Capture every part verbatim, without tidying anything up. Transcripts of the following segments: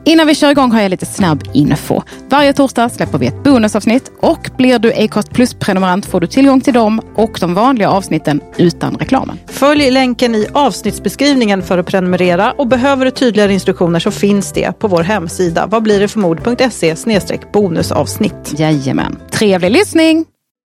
Innan vi kör igång har jag lite snabb info. Varje torsdag släpper vi ett bonusavsnitt och blir du Acast Plus-prenumerant får du tillgång till dem och de vanliga avsnitten utan reklamen. Följ länken i avsnittsbeskrivningen för att prenumerera och behöver du tydligare instruktioner så finns det på vår hemsida vad blir det för mod punkt se slash bonusavsnitt. Jajamän. Trevlig lyssning!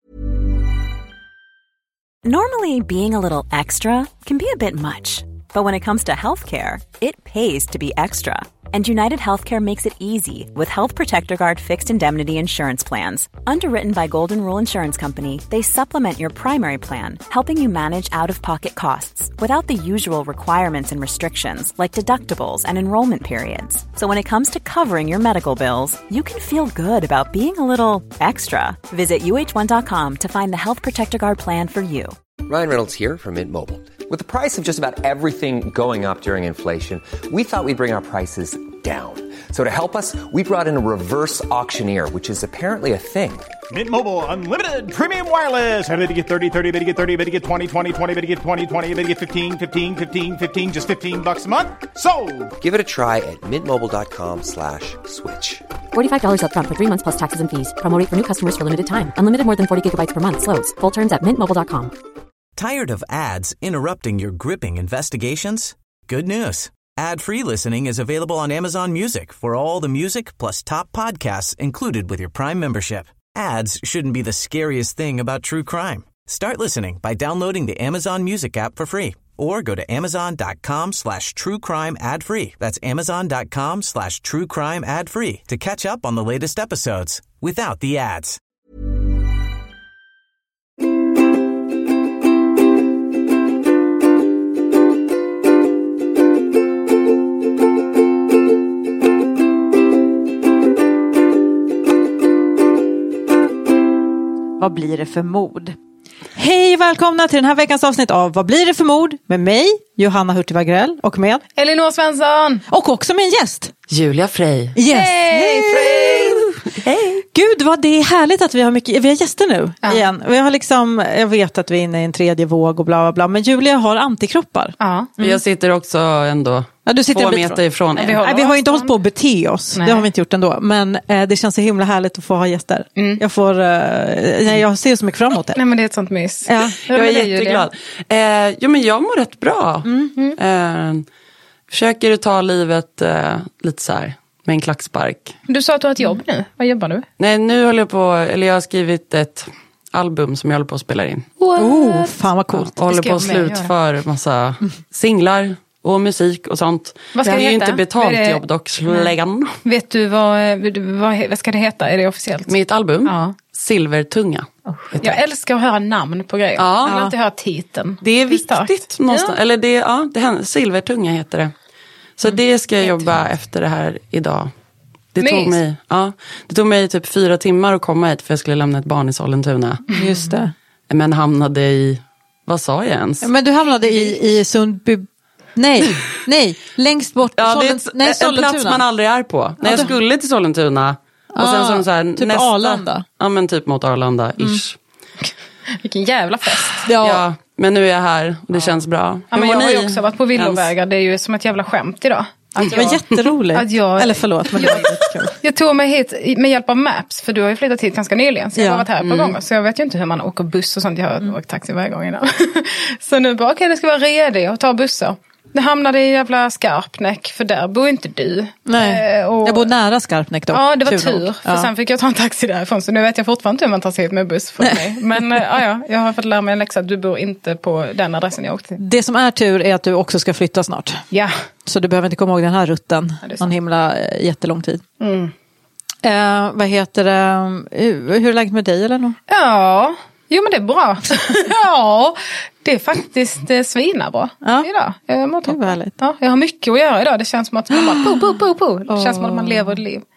Normally, being a little extra can be a bit much. But when it comes to healthcare, it pays to be extra. And United Healthcare makes it easy with Health Protector Guard fixed indemnity insurance plans. Underwritten by Golden Rule Insurance Company, they supplement your primary plan, helping you manage out-of-pocket costs without the usual requirements and restrictions like deductibles and enrollment periods. So when it comes to covering your medical bills, you can feel good about being a little extra. Visit U H one dot com to find the Health Protector Guard plan for you. Ryan Reynolds here from Mint Mobile. With the price of just about everything going up during inflation, we thought we'd bring our prices down. So to help us, we brought in a reverse auctioneer, which is apparently a thing. Mint Mobile Unlimited Premium Wireless. How to get thirty, thirty, how to get thirty, how to get twenty, twenty, twenty, how to get twenty, twenty, how to get fifteen, fifteen, fifteen, fifteen, just fifteen bucks a month? Sold! Give it a try at mintmobile.com slash switch. forty-five dollars up front for three months plus taxes and fees. Promo rate for new customers for limited time. Unlimited more than forty gigabytes per month. Slows full terms at mint mobile dot com. Tired of ads interrupting your gripping investigations? Good news. Ad-free listening is available on Amazon Music for all the music plus top podcasts included with your Prime membership. Ads shouldn't be the scariest thing about true crime. Start listening by downloading the Amazon Music app for free or go to amazon.com slash true crime ad free. That's amazon.com slash true crime ad free to catch up on the latest episodes without the ads. Vad blir det för mod? Hej, välkomna till den här veckans avsnitt av Vad blir det för mod? Med mig, Johanna Hurtig Wagrell, och med Elinor Svensson. Och också med en gäst. Julia Frey. Yes. Hej Frey! Hej! Gud, vad det är härligt att vi har mycket, vi har gäster nu ja. igen. Vi har liksom, jag vet att vi är inne i en tredje våg och bla bla bla, men Julia har antikroppar. Ja. Mm. Jag sitter också ändå ja, du sitter två meter ifrån er. Vi har, Nej, vi har inte hållit på att bete oss, nej. Det har vi inte gjort ändå. Men eh, det känns så himla härligt att få ha gäster. Mm. Jag får, eh, nej, jag ser så mycket fram emot det. Nej, men det är ett sånt mys. Ja. Jag är jätteglad. Eh, jo, men jag mår rätt bra. Mm. Mm. Eh, försöker ta livet eh, lite så här. Med en klackspark. Du sa att du har ett jobb nu. Vad jobbar du? Nej, nu håller jag på, eller jag har skrivit ett album som jag håller på att spela in. What? Oh, fan vad coolt. Ja, och håller på att slutföra massa singlar och musik och sånt. Vad ska det det är heta? ju inte betalt det... jobb dock, släggan. Vet du vad, vad, vad ska det heta? Är det officiellt? Mitt album? Ja. Silvertunga. Oh, jag älskar att höra namn på grejer. Ja. Jag vill inte höra titeln. Det är viktigt någonstans. Ja. Eller det, ja, det, Silvertunga heter det. Så mm. det ska jag jobba efter det här idag. Det tog, mig, ja, det tog mig typ fyra timmar att komma hit för jag skulle lämna ett barn i Sollentuna. Just det. Men hamnade i, vad sa jag ens? Men du hamnade i, i Sundby, nej, nej, längst bort. Ja, Sollent, det är nej, en plats man aldrig är på. När jag skulle till Sollentuna. Och ah, sen som så här, typ nästa, Arlanda. Ja, men typ mot Arlanda, ish. Mm. Vilken jävla fest. Ja. ja, men nu är jag här och det ja. känns bra. Ja, men jag har ju också varit på villovägar. Det är ju som ett jävla skämt idag. Att det var jätteroligt. Att jag, Eller förlåt, men det var jättekul. Jag tog mig hit med hjälp av Maps, för du har ju flyttat hit ganska nyligen. Så jag ja. har varit här ett par mm. gånger. Så jag vet ju inte hur man åker buss och sånt. Jag har mm. åkt taxi varje gång innan. Så nu bara, okej, okay, det ska vara redig och ta bussar. Det hamnade i jävla Skarpnäck, för där bor inte du. Nej, eh, och... jag bor nära Skarpnäck då. Ja, det var tur. tur för ja. sen fick jag ta en taxi därifrån. Så nu vet jag fortfarande inte hur man tar sig hit med buss för mig. Men äh, ja, jag har fått lära mig en läxa att du bor inte på den adressen jag åkte till. Det som är tur är att du också ska flytta snart. Ja. Så du behöver inte komma ihåg den här rutten ja, någon himla jättelång tid. Mm. Eh, vad heter det? Hur är läget med dig, eller? Ja, jo men det är bra. Ja, det är faktiskt eh, svina bra ja. idag. Jag mår toppen. Ja, jag har mycket att göra idag. Det känns som att man bara po, po, po, po. Det känns oh. som att man lever ett liv.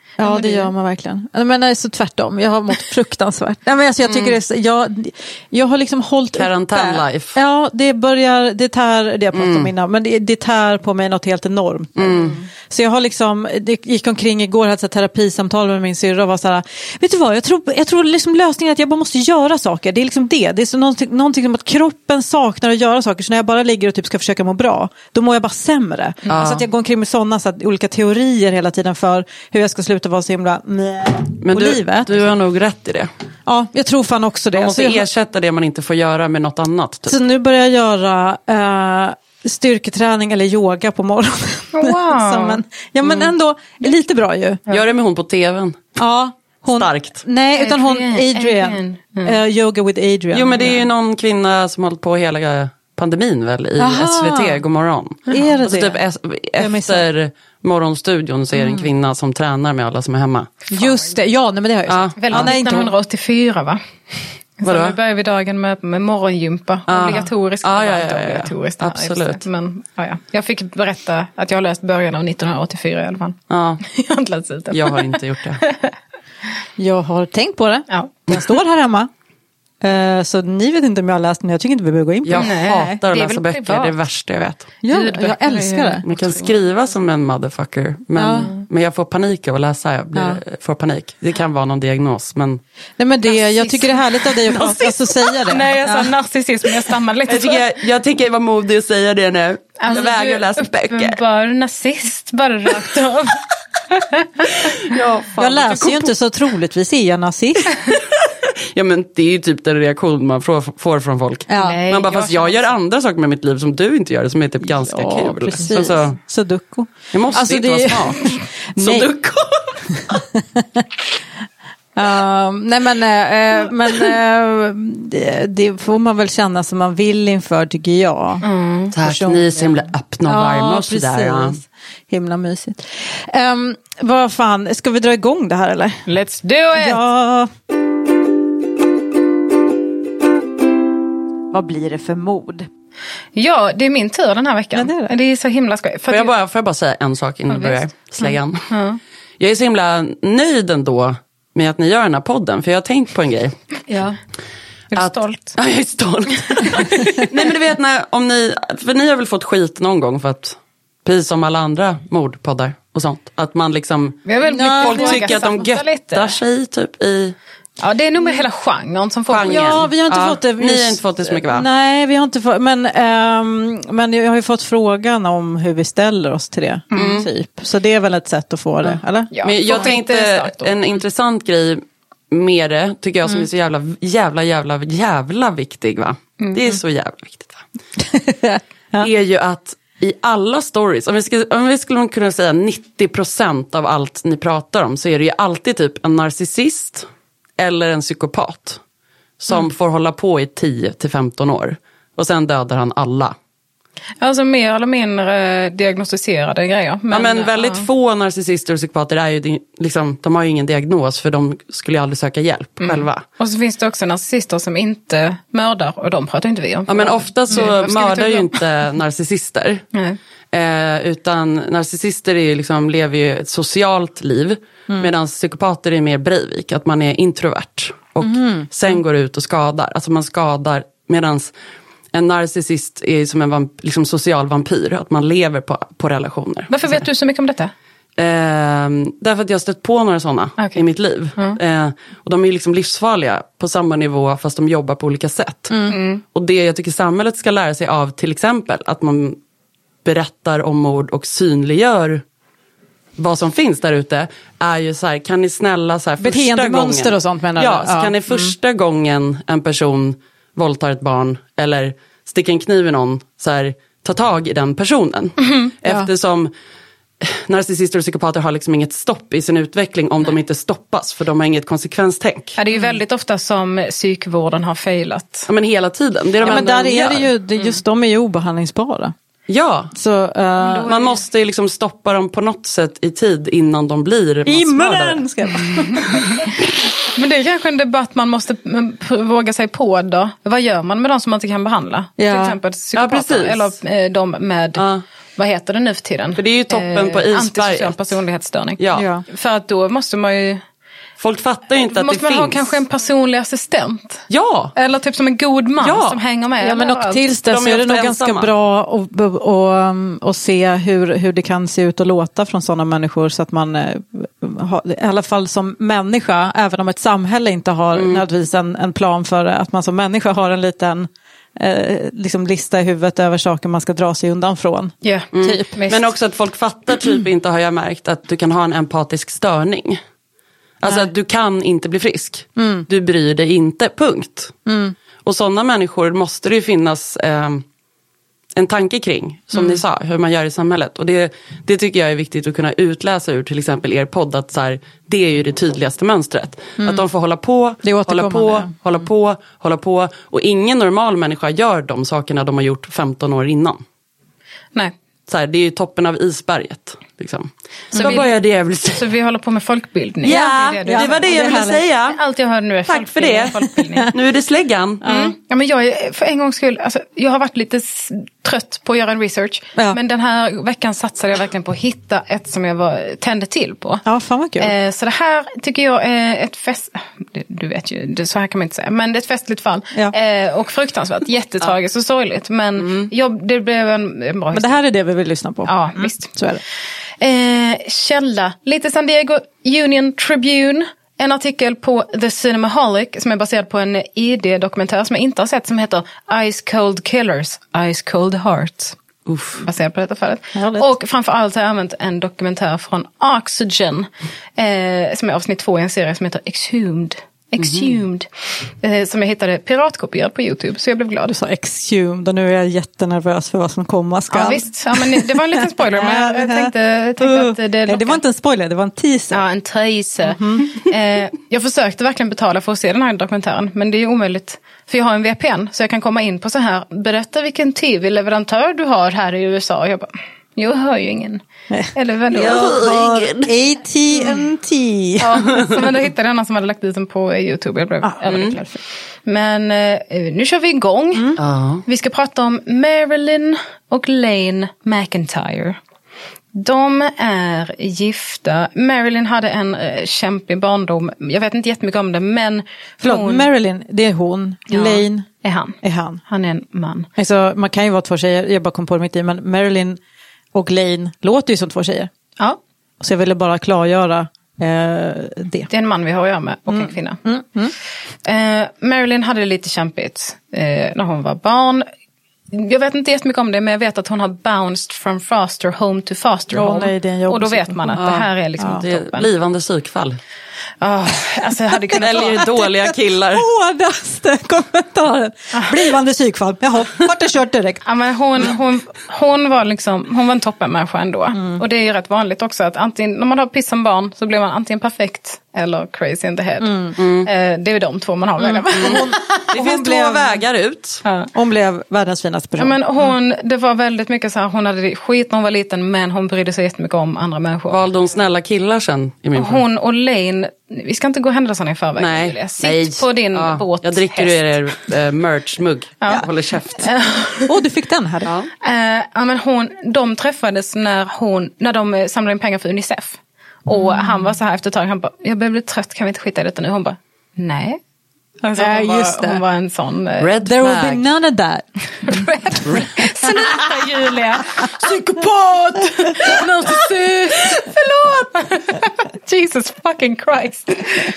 Ja, men det det- gör man verkligen. Men nej, så tvärtom. Jag har mått fruktansvärt. Nej, men alltså, jag tycker det är så, jag, jag har liksom hållit Karantän uppe. life. Ja, det börjar, det tär, det jag pratade om innan, men det, det tär på mig något helt enormt. Så jag har liksom, det gick omkring igår, hade ett terapisamtal med min syrra och var så här, vet du vad, jag tror, jag tror liksom lösningen är att jag bara måste göra saker. Det är liksom det. Det är så någonting, någonting som att kroppen saknar att göra saker. Så när jag bara ligger och typ ska försöka må bra, då mår jag bara sämre. Mm. Alltså att jag går omkring med sådana så att, olika teorier hela tiden för hur jag ska sluta vara så himla med Men på du, livet. du har nog rätt i det. Ja, jag tror fan också det. Man måste så, jag, ersätta det man inte får göra med något annat. Typ. så nu börjar jag göra uh, styrketräning eller yoga på morgonen. Wow. Som en, ja, men ändå lite bra ju. Gör det med hon på tvn. Ja, hon, Starkt. Nej, utan hon Adrian, Adrian. Adrian. Uh, yoga with Adrian. Jo, men det är ju någon kvinna som hållit på hela pandemin väl i Aha. S V T, God morgon. Är det Och så det? typ es- Jag missar. efter morgonstudion så är det en kvinna som tränar med alla som är hemma. Just det, ja, nej, men det har jag Ja. sett. Väl Ja, nej, inte hon. nittonhundraåttiofyra va? Så Vadå? nu börjar vi dagen med, med morgongympa. Ah. Obligatoriskt. Ah, Det var ja, inte ja, ja. obligatoriskt här, Absolut. just det. Men, ja, ja. Jag fick berätta att jag har läst början av nittonhundraåttiofyra i alla fall. Ja, Jag har inte läst ut det. jag har inte gjort det. Jag har tänkt på det. Ja. Jag står här hemma. Uh, så ni vet inte om jag har läst den. Jag tycker inte vi behöver gå in på Jag det. Nej, hatar att det är läsa väl böcker, privat. det är det värsta jag vet. Ja, Ljudböcker jag älskar är- det. Man kan skriva som en motherfucker, men, men jag får panik av att läsa, jag blir, får panik. Det kan vara någon diagnos, men Nej, men det, jag tycker det är härligt av dig att prata, alltså, säga det. Nej, jag sa Ja. narcissism, jag stammade lite. jag tycker, jag tycker det var modigt att säga det nu. Alltså, jag du vägrar är läsa böcker. uppenbar nazist, bara rakt av. Ja, fan, Jag läser ju inte, så troligtvis är jag nazist. Ja, men det är ju typ den reaktion man får, får från folk. Ja. Nej, Man bara, jag fast jag känner gör andra saker med mitt liv som du inte gör, som är typ ganska Ja, kul. precis. Alltså, Sudoku. det måste Alltså, inte det- vara smart. Nej. Sudoku. Uh, nej men, uh, men uh, det, det får man väl känna som man vill inför, tycker jag. Mm. Tack, Personligen. ni är så himla öppna och varma och sådär. Ja. precis. Himla mysigt. Um, vad fan, ska vi dra igång det här eller? Let's do it! Ja. Vad blir det för mod? Ja, det är min tur den här veckan. Ja, det är det. det är så himla skoj. För Får att jag, bara, får jag bara säga en sak innan Ja, vi börjar? visst. Släggan. Ja. Jag är så himla nöjd ändå med att ni gör den här podden, för jag har tänkt på en grej. Ja. Är du Att- stolt? Ja, jag är stolt. Nej, men du vet, när, om ni, för ni har väl fått skit någon gång för att, precis som alla andra mordpoddar och sånt, att man liksom, Vi har väl Ja, folk blivit tycker att de ifrågasatta göttar sig typ i... Ja, det är nog med hela genren som får Genren. Ja, vi har inte Ja, fått det. ni har inte fått det så mycket, va? Nej, vi har inte fått, men, ehm, men jag har ju fått frågan om hur vi ställer oss till det. Typ. Så det är väl ett sätt att få det, eller? Ja, Men jag får skit är tänkte starkt då. en intressant grej med det, tycker jag, som är så jävla, jävla, jävla, jävla viktig, va? Det är så jävla viktigt, va? Ja. Är ju att i alla stories, om vi, ska, om vi skulle kunna säga nittio procent av allt ni pratar om, så är det ju alltid typ en narcissist eller en psykopat som Mm. får hålla på i tio till femton år. Och sen dödar han alla. Alltså mer eller mindre diagnostiserade grejer. Men, ja, men väldigt ja. få narcissister och psykopater är ju di- liksom, de har ju ingen diagnos, för de skulle ju aldrig söka hjälp Mm. själva. Och så finns det också narcissister som inte mördar, och de pratar inte vi om. Ja, men ofta så Mm, vad ska vi mördar ta ju upp? inte narcissister. Nej. Eh, utan narcissister är ju liksom, lever ju ett socialt liv. Mm. Medan psykopater är mer Breivik, att man är introvert. Och sen går ut och skadar. Alltså man skadar, medans en narcissist är som en vamp, liksom social vampyr. Att man lever på, på relationer. Varför vet du så mycket om detta? Eh, därför att jag har stött på några sådana Okej. i mitt liv. Eh, och de är liksom livsfarliga på samma nivå, fast de jobbar på olika sätt. Och det jag tycker samhället ska lära sig av, till exempel, att man berättar om mord och synliggör vad som finns där ute, är ju så här, kan ni snälla så här, första Beteendemönster gången, och sånt, menar ja, du? så Ja. kan ni första gången en person våldtar ett barn eller sticker en kniv i någon, så här, ta tag i den personen. Eftersom narcissister och psykopater har liksom inget stopp i sin utveckling om de inte stoppas, för de har inget konsekvenstänk. Ja, det är ju väldigt ofta som psykvården har failat. Ja, men hela tiden. Det är de Ja, men enda där de är det gör. ju, det- just de är ju obehandlingsbara. Ja, Så, uh, man måste ju liksom stoppa dem på något sätt i tid innan de blir massmördare. Immenen! Ska jag bara. Men det är kanske en debatt man måste mm, pr- våga sig på då. Vad gör man med de som man inte kan behandla? Ja. Till exempel psykopater Ja, precis. eller eh, de med Ja. vad heter det nu för tiden? För det är ju toppen eh, på isberget. Antisocial personlighetsstörning. Ja. ja. För att då måste man ju... Folk fattar ju inte att det finns. Måste man ha kanske en personlig assistent? Ja. Eller typ som en god man ja. som hänger med. Ja, men och tills dess så är det nog ensamma. ganska bra att och, och, och se hur, hur det kan se ut och låta från sådana människor. Så att man, eh, ha, i alla fall som människa, även om ett samhälle inte har mm. nödvändigtvis en, en plan för det, att man som människa har en liten... Eh, liksom lista i huvudet över saker man ska dra sig undan från. Yeah, mm. typ. Men också att folk fattar typ inte, har jag märkt, att du kan ha en empatisk störning. Alltså Nej. att du kan inte bli frisk. Mm. Du bryr dig inte, punkt. Mm. Och sådana människor måste det ju finnas eh, en tanke kring, som mm. ni sa, hur man gör i samhället. Och det, det tycker jag är viktigt att kunna utläsa ur till exempel er podd, att så här, det är ju det tydligaste mönstret. Mm. Att de får hålla på, hålla på, mm. hålla på, hålla på. Och ingen normal människa gör de sakerna de har gjort femton år innan. Nej. Så här, det är ju toppen av isberget. Liksom. Så, Vad vi, jag det jag vill säga. Så vi håller på med folkbildning. Ja, det, det, det var det jag ville säga. Allt jag hör nu är Tack för det. Nu är det släggan. Mm. Mm. Ja, men jag är, för en gångs skull, alltså, jag har varit lite s- trött på att göra en research. Ja. Men den här veckan satsade jag verkligen på att hitta ett som jag var, tände till på. Ja, fan vad kul. Eh, så det här tycker jag är ett fest... Du vet ju, det, så här kan man inte säga. Men det är ett festligt fall. Ja. Eh, och fruktansvärt, jättetragiskt och sorgligt. Men mm. jag, det blev en, en bra Men det här är det vi vill lyssna på. Ja, mm. visst. Så är det. Eh, källa, lite San Diego Union Tribune, en artikel på The Cinemaholic som är baserad på en I D-dokumentär som jag inte har sett, som heter Ice Cold Killers, Ice Cold Hearts. Uff. Baserad på detta fallet. Härligt. Och framförallt har jag använt en dokumentär från Oxygen eh, som är avsnitt två i en serie som heter Exhumed. Exhumed. Mm. Eh, som jag hittade piratkopierad på YouTube, så jag blev glad. Du sa Exhumed och nu är jag jättenervös för vad som komma ska. Ja visst, ja, men det var en liten spoiler, men jag, jag tänkte, jag tänkte att det lockade. Det var inte en spoiler, det var en teaser. Ja, en teaser. Mm-hmm. eh, jag försökte verkligen betala för att se den här dokumentären, men det är omöjligt. För jag har en V P N, så jag kan komma in på så här, berätta vilken T V-leverantör du har här i U S A. Och jag bara, jag hör ju ingen. Nej. Eller vad då? Jag har A T and T. Ja, så men då hittade jag någon som hade lagt ut den på YouTube. Jag blev ah, mm. glad för. Men eh, nu kör vi igång. Mm. Ah. Vi ska prata om Marilyn och Lane McIntyre. De är gifta. Marilyn hade en eh, kämpig barndom. Jag vet inte jättemycket om det, men... Förlåt, hon... Marilyn, det är hon. Ja, Lane är han. är han. Han är en man. Alltså, man kan ju vara två tjejer, jag bara kom på det mitt i, men Marilyn och Lane låter ju som två tjejer. Ja. Så jag ville bara klargöra eh, det. Det är en man vi har att göra med och mm. en kvinna. Mm. Mm. Eh, Marilyn hade det lite kämpigt eh, när hon var barn. Jag vet inte jättemycket om det, men jag vet att hon har bounced from foster home to foster home. Oh, nej, det är och då vet man att ja. det här är liksom ja. toppen. Det är blivande psykfall. Oh, alltså jag hade kunnat Eller dåliga killar. Hårdaste kommentaren. Blivande psykfall. Jaha, vart är kört direkt. Ja, men hon, hon, hon var liksom, hon var en toppenmänniska ändå. Mm. Och det är ju rätt vanligt också att antingen, när man har piss som barn så blir man antingen perfekt eller crazy in the head. Mm. Mm. Eh, det är ju de två man har mm. mm. hon, Det finns blev, två vägar ut. Ja. Hon blev världens finaste person. Ja, men hon, det var väldigt mycket så här, hon hade skit när hon var liten, men hon brydde sig jättemycket om andra människor. Valde hon snälla killar sen i min Hon och Lane, vi ska inte gå händelserna i förväg. Nej, Sitt nej. på din ja, båt. Jag dricker ur er uh, merch-mugg. Ja. Håller käft. Åh, oh, du fick den här. Ja. Uh, ja, men hon, de träffades när, hon, när de samlade in pengar för Unicef. Och mm. han var så här efter ett tag, han bara, jag börjar bli trött, kan vi inte skita i detta nu? Hon bara, nej. Alltså, hon, ja, just var, det. hon var en sån... Uh, Red There flag. Will be none of that. Red Sluta, Julia. Psykopat! Narcissist! Förlåt! Jesus fucking Christ.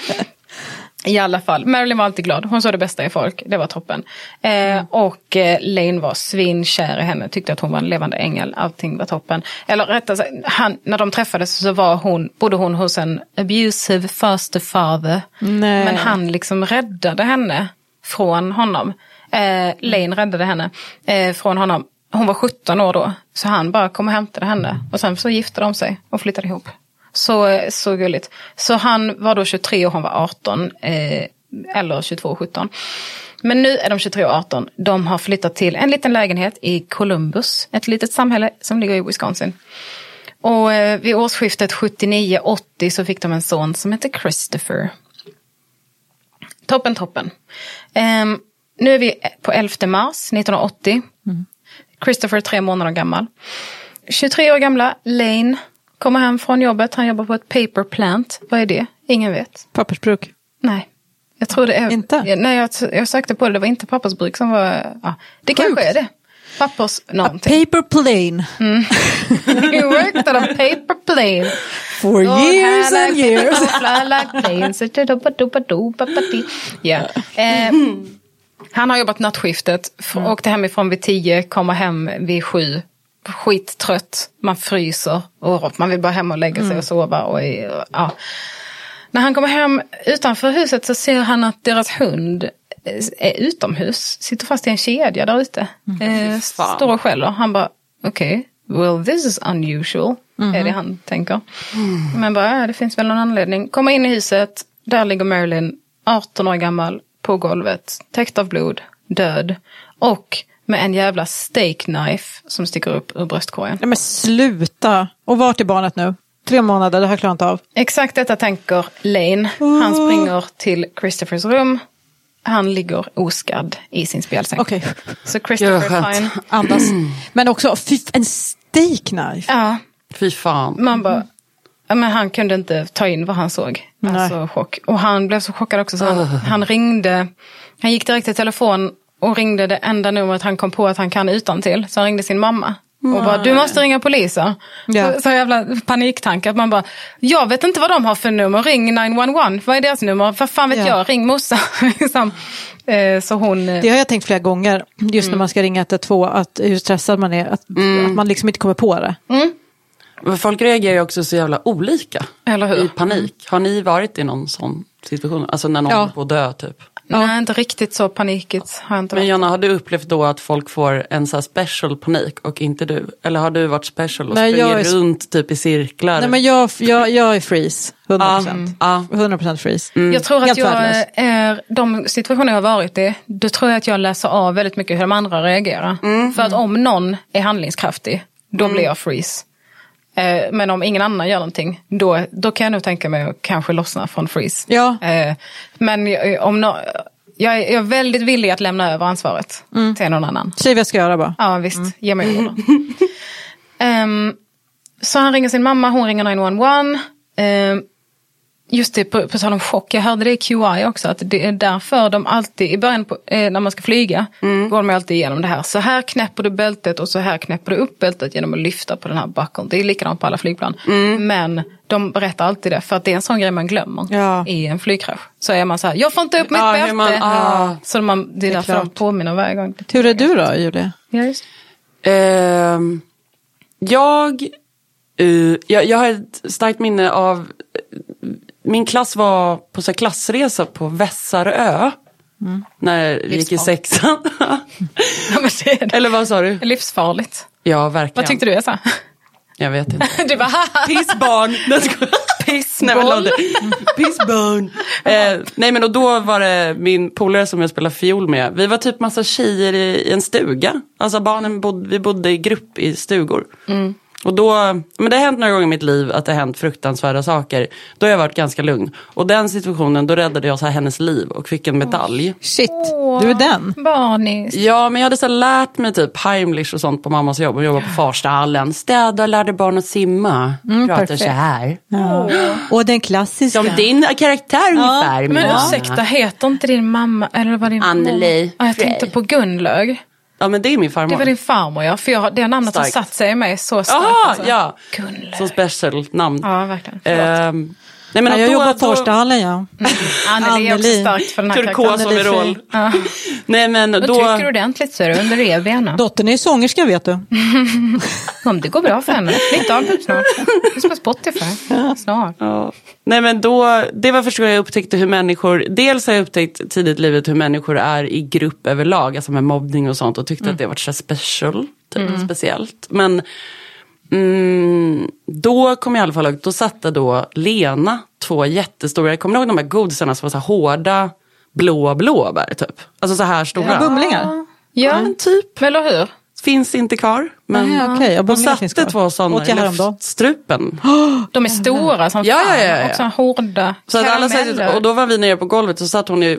I alla fall, Marilyn var alltid glad. Hon såg det bästa i folk, det var toppen. Eh, mm. Och eh, Lane var svinkär i henne, tyckte att hon var en levande ängel. Allting var toppen. Eller rättare sagt, han, när de träffades så var hon, bodde hon hos en abusive foster father. Nej. Men han liksom räddade henne från honom. Eh, Lane räddade henne eh, från honom. Hon var sjutton år då, så han bara kom och hämtade henne. Och sen så gifte de sig och flyttade ihop. Så, så gulligt. Så han var då tjugotre och hon var arton. Eh, eller tjugotvå och sjutton. Men nu är de tjugotre och arton. De har flyttat till en liten lägenhet i Columbus. Ett litet samhälle som ligger i Wisconsin. Och eh, vid årsskiftet sjuttionio åttio så fick de en son som heter Christopher. Toppen, toppen. Eh, nu är vi på elfte mars nittonhundraåttio. Mm. Christopher är tre månader gammal. tjugotre år gamla Lane kommer hem från jobbet. Han jobbar på ett paper plant. Vad är det? Ingen vet. Pappersbruk? Nej. Jag tror det är... Inte? Nej, jag, jag sökte på det. Det var inte pappersbruk som var... Ja, det Sjukt. kanske är det. Pappers någonting. A paper plane. Mm. He worked on a paper plane. For years and years. Fly like planes. Yeah. Eh, han har jobbat nattskiftet. Mm. Åkte hemifrån vid tio. Kommer hem vid sju. Skittrött. Man fryser. Och man vill bara hem och lägga sig mm. och sova. Och, ja. När han kommer hem utanför huset så ser han att deras hund är utomhus. Sitter fast i en kedja där ute. Mm. Eh, står och skäller. Han bara, okej. Okay, well this is unusual. Mm. Är det han tänker. Mm. Men bara, ja, det finns väl någon anledning. Kommer in i huset. Där ligger Marilyn, arton år gammal, på golvet. Täckt av blod. Död. Och med en jävla steak knife som sticker upp ur bröstkorgen. Nej men sluta. Och vart är barnet nu? Tre månader, det har jag klarat av. Exakt detta tänker Lane. Oh. Han springer till Christophers rum. Han ligger oskadd i sin spjälsäng. Okej. Okay. Så Christopher fine. Andas. Mm. Men också fy, en steak knife. Ja. Fy fan. Man bara... Men han kunde inte ta in vad han såg. Alltså chock. Och han blev så chockad också. Så han, uh. han ringde. Han gick direkt till telefon och ringde det enda numret han kom på att han kan utan till. Så han ringde sin mamma. Mm. Och bara, du måste ringa polisen. Ja. Så, så jävla paniktanke. Att man bara, jag vet inte vad de har för nummer. Ring nio ett ett. Vad är deras nummer? För fan vet ja. jag. Ring morsa. liksom. eh, så hon... Det har jag tänkt flera gånger. Just mm. när man ska ringa ett ett två. Att hur stressad man är. Att, mm. att man liksom inte kommer på det. Mm. Folk reagerar ju också så jävla olika. Eller hur? I panik. Har ni varit i någon sån situation? Alltså när någon ja. är på att dö typ? Ja. Nej, inte riktigt så panikigt har jag inte varit. Men Jonna, har du upplevt då att folk får en så här special panik och inte du? Eller har du varit special och Nej, springer är... runt typ i cirklar? Nej, men jag, jag, jag är freeze. hundra procent. Ah, hundra procent freeze. Mm. Jag tror att Helt jag värdelös. är, de situationer jag har varit i, då tror jag att jag läser av väldigt mycket hur de andra reagerar. Mm. För att om någon är handlingskraftig, då mm. blir jag freeze. Men om ingen annan gör någonting, då, då kan jag nog tänka mig att kanske lossna från freeze. Ja. Men om no, jag, är, jag är väldigt villig att lämna över ansvaret mm. till någon annan. Säg vad jag ska göra bara. Ja visst, mm. ge mig order. um, så han ringer sin mamma, hon ringer nio ett ett. Um, Just det, på, på tal om chock. Jag hörde det i Q I också. Att det är därför de alltid, i början på, eh, när man ska flyga, mm. går de alltid igenom det här. Så här knäpper du bältet och så här knäpper du upp bältet genom att lyfta på den här buckeln. Det är likadant på alla flygplan. Mm. Men de berättar alltid det. För att det är en sån grej man glömmer ja. i en flygkrasch. Så är man så här, jag får inte upp mitt ja, bälte. Man, ah. Så man, det är, det är därför klart. de påminner varje gång. Hur är du då, Julia? Ja, just. Uh, jag, uh, jag... Jag har ett starkt minne av... Min klass var på så klassresa på Vässarö. Mm. När vi gick i sexan. Ja, men det är det. Eller vad sa du? Livsfarligt. Ja, verkligen. Vad tyckte du jag sa? Jag vet inte. Du bara, pissbarn. Pissboll. Pissbarn. eh, nej men och då var det min polare som jag spelade fiol med. Vi var typ massa tjejer i, i en stuga. Alltså barnen bodde, vi bodde i grupp i stugor. Mm. Och då, men det har hänt några gånger i mitt liv att det har hänt fruktansvärda saker. Då har jag varit ganska lugn. Och den situationen, då räddade jag så här hennes liv och fick en medalj. Oh, shit, du är den. Barnis. Ja, men jag hade så lärt mig typ Heimlich och sånt på mammas jobb. Och jobbade på Farstahallen. Städa, lärde barn att simma. Mm, pratar perfekt. Så här. Ja. Oh. Och den klassiska. Som din karaktär ungefär. Ja, men ja. ursäkta, heter inte din mamma, eller var din Anneli. Ja, jag tänkte på Gunlög. Ja, men det är min farmor. Det var din farmor, ja. För jag, det namnet som satt sig i mig så starkt. Jaha, alltså. ja. Gunlög. Så special namn. Ja, verkligen. Ehm, nej, men ja, jag då, jobbar på Farstahallen, ja. Mm. Anneli är också starkt för den här turkos-overall. Ja. Nej, men då... Då trycker du ordentligt så är det under revbenen. Dottern är sångerska, vet du. Om det går bra för henne. Lite av snart. Du ska på Spotify. Ja. Snart. Ja. Nej, men då... Det var först jag upptäckte hur människor... Dels har jag upptäckt tidigt i livet hur människor är i grupp överlag. Alltså med mobbning och sånt. Och tyckte mm. att det var så special. Typ, mm. Speciellt. Men... Mm, då kom jag i alla fall ihåg, då satte då Lena två jättestora, jag kommer ihåg de här godisarna som var så här hårda blå blåbär typ. Alltså så här stora. Ja, bumlingar. Ja, men typ. Eller hur? Finns inte kvar. Men ah, okay. de satte två sådana i luftstrupen. De är stora som ja, ja, ja, ja. också hårda. Så att alla satt, och då var vi nere på golvet så satt hon ju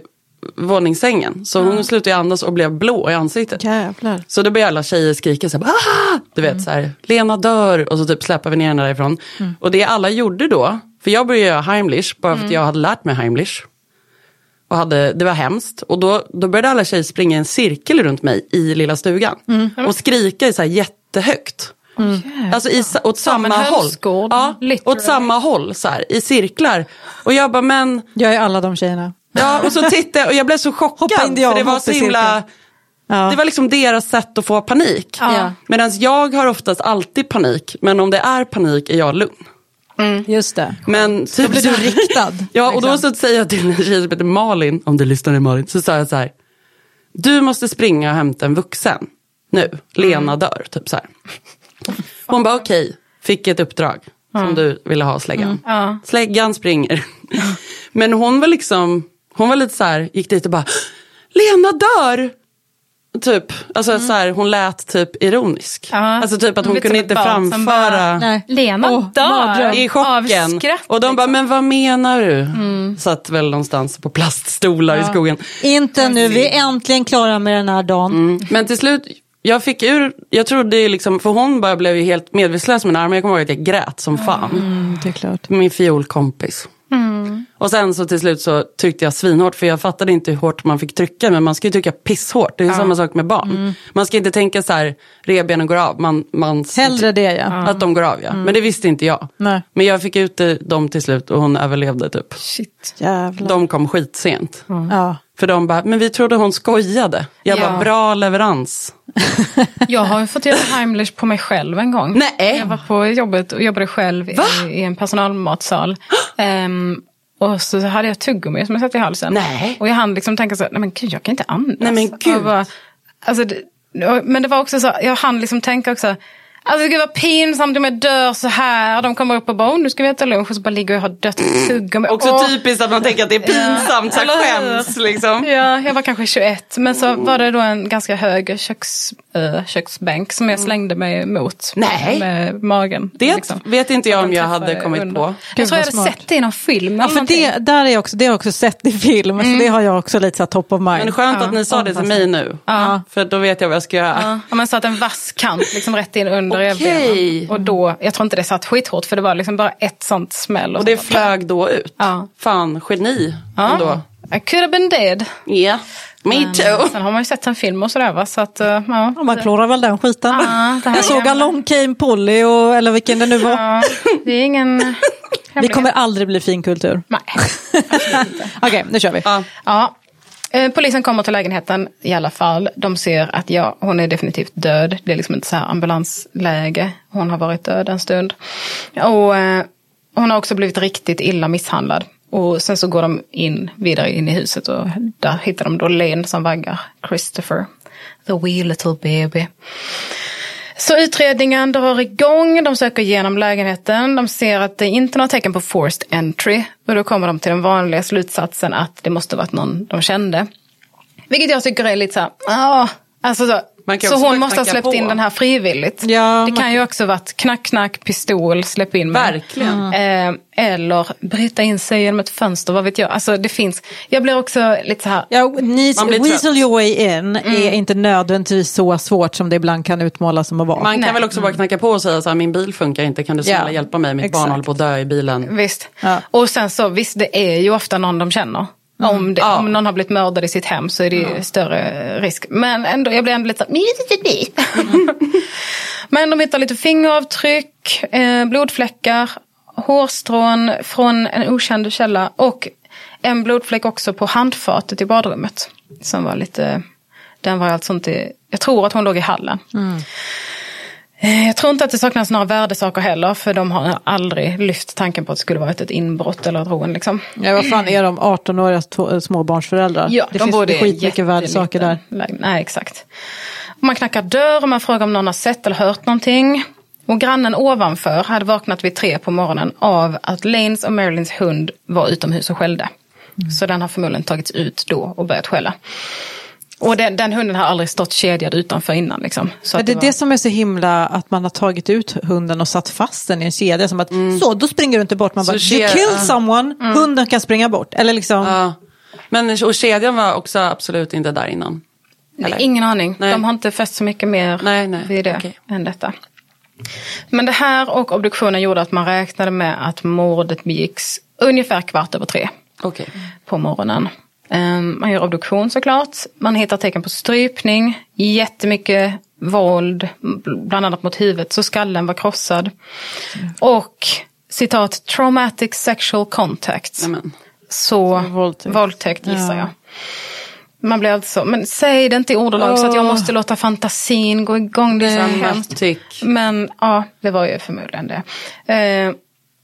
våningssängen. Så hon mm. slutade andas och blev blå i ansiktet. Jävlar. Så då började alla tjejer skrika så här, ah! Du vet mm. så här, Lena dör. Och så typ släpper vi ner henne därifrån. Mm. Och det alla gjorde då, för jag började göra Heimlich, bara för mm. att jag hade lärt mig Heimlich. Och hade, det var hemskt. Och då, då började alla tjejer springa en cirkel runt mig i lilla stugan. Mm. Och skrika så här jättehögt. Mm. Alltså i, åt samma håll. Ja, åt samma håll så här, i cirklar. Och jag bara, men... Jag är alla de tjejerna. Ja, och så tittade jag och jag blev så chockad. För det var så himla... Ja. Det var liksom deras sätt att få panik. Ja. Medan jag har oftast alltid panik. Men om det är panik är jag lugn. Mm. Just det. Men typ, då blir du riktad. Ja, och då så säger jag till en tjej som heter Malin, om du lyssnar Malin, så sa jag så här: du måste springa och hämta en vuxen nu. Lena mm. dör, typ så här. Hon bara okej, okay, fick ett uppdrag mm. som du ville ha släggan. Mm. Ja. Släggan springer. Men hon var liksom, hon var lite så här, gick dit och bara, Lena dör! Typ, alltså mm. så här, hon lät typ ironisk. Ja. Alltså typ att hon kunde inte framföra bara, Lena oh, dör i chocken. Och de bara, men vad menar du? Mm. Satt väl någonstans på plaststolar ja. i skogen. Inte nu, vi är äntligen klara med den här dagen. Mm. Men till slut, jag fick ur, jag trodde liksom, för hon bara blev ju helt medvetslös med en arm. Jag kommer ihåg att jag grät som fan. Mm, det är klart. Min fiolkompis. Mm. Och sen så till slut så tryckte jag svinhårt, för jag fattade inte hur hårt man fick trycka, men man ska ju trycka pisshårt. Det är ja. samma sak med barn. Mm. Man ska inte tänka så här, revbenen går av. Man, man hellre det, ja. Att de går av, ja. Mm. Men det visste inte jag. Nej. Men jag fick ut dem till slut och hon överlevde typ. Shit, jävlar. De kom skitsent. Mm. Ja. För de bara, men vi trodde hon skojade. Jag ja. bara, bra leverans. Jag har ju fått göra Heimlich på mig själv en gång. Nej. Jag var på jobbet och jobbade själv i, i en personalmatsal. um, Och så hade jag tuggummi som jag satt i halsen. Nej. Och jag hann liksom tänka så, nej men gud, jag kan inte andas. Nej men gud. Bara, alltså, det, men det var också så, jag hann liksom tänka också, alltså gud vad pinsamt om jag dör så här. De kommer upp och bara, nu ska vi äta lunch. Och så bara ligger jag och har dött tuggummi. Också oh. typiskt att man tänker att det är pinsamt, ja. så skäms liksom. Ja, jag var kanske tjugoett. Men så var det då en ganska hög köks, äh, köksbänk som jag slängde mig mot. Nej. Med magen. Det liksom. vet inte jag om jag hade kommit under. på. Jag Gud, tror jag hade smart. sett det i någon film. Ja, för det, där är också, det har jag också sett i film. Mm. Så det har jag också lite så top of mind. Men skönt ja. att ni sa det till mig nu. Ja. För då vet jag vad jag ska göra. Ja, ja man satt en vass kant liksom rätt in under revbenen. Okay. Och då, jag tror inte det satt skithårt, för det var liksom bara ett sånt smäll. Och, och det flög då ut. Ja. Fan, geni. Ja. Ändå. I could have been dead. Yeah, me Men, too. Sen har man ju sett en film och sådär, va? Så att, uh, ja. Man klarar väl den skiten. Ja, jag såg Along Came Polly, och, eller vilken det nu var. Ja, det är ingen... Det kommer aldrig bli finkultur. Nej. Okej, okay, nu kör vi. Ja. ja. Polisen kommer till lägenheten i alla fall. De ser att ja, hon är definitivt död. Det är liksom inte så här ambulansläge. Hon har varit död en stund. Och eh, hon har också blivit riktigt illa misshandlad. Och sen så går de in vidare in i huset, och där hittar de då Len som vaggar Christopher. The wee little baby. Så utredningen drar igång, de söker igenom lägenheten, de ser att det inte är några tecken på forced entry, och då kommer de till den vanliga slutsatsen att det måste varit någon de kände. Vilket jag tycker är lite så här, ah, alltså så, så hon måste ha släppt på. in den här frivilligt. Ja, det kan kan ju också varit knack, knack, pistol, släpp in mig. Verkligen. Eh, eller bryta in sig genom ett fönster, vad vet jag. Alltså det finns, jag blir också lite så här. Ja, weasel your way in mm. är inte nödvändigtvis så svårt som det ibland kan utmålas som att vara. Man kan Nej. väl också bara knacka på och säga så här, min bil funkar inte, kan du snälla ja. hjälpa mig? Mitt Exakt. barn håller på att dö i bilen. Visst. Ja. Och sen så, visst det är ju ofta någon de känner. Mm. Om, det, ja. om någon har blivit mördad i sitt hem så är det ja. större risk. Men ändå, jag blir ändå lite så mm. Men de hittar lite fingeravtryck, eh, blodfläckar, hårstrån från en okänd källa, och en blodfläck också på handfatet i badrummet. Som var lite, den var alltså inte, jag tror att hon låg i hallen. Mm. Jag tror inte att det saknas några värdesaker heller, för de har aldrig lyft tanken på att det skulle vara ett inbrott eller ett rån liksom. Ja, vad fan är de arton-åriga t- småbarnsföräldrar? Ja, det de finns borde skitmycket värdesaker där. Nej, exakt. Man knackar dörr och man frågar om någon har sett eller hört någonting. Och grannen ovanför hade vaknat vid tre på morgonen av att Lanes och Marilyns hund var utomhus och skällde. Mm. Så den har förmodligen tagits ut då och börjat skälla. Och den, den hunden har aldrig stått kedjad utanför innan. Liksom. Så är det det, var... det som är så himla, att man har tagit ut hunden och satt fast den i en kedja. Som att, mm. så, då springer du inte bort. Man så bara, kedja, you kill uh, someone, mm. hunden kan springa bort. Eller liksom... Uh. Men och kedjan var också absolut inte där innan? Nej, ingen aning. Nej. De har inte fäst så mycket mer nej, nej. vid det okay. än detta. Men det här och obduktionen gjorde att man räknade med att mordet begicks ungefär kvart över tre okay. på morgonen. Um, man gör obduktion såklart. Man hittar tecken på strypning, jättemycket våld, bland annat mot huvudet, så skallen var krossad. Mm. Och citat, traumatic sexual contact. Amen. Så, så våldtäkt, våldtäkt gissar ja. jag. Man blir alltså, men säg det inte i ordalag oh. så att jag måste låta fantasin gå igång. Det är hemskt. Men ja, det var ju förmodligen det. Eh,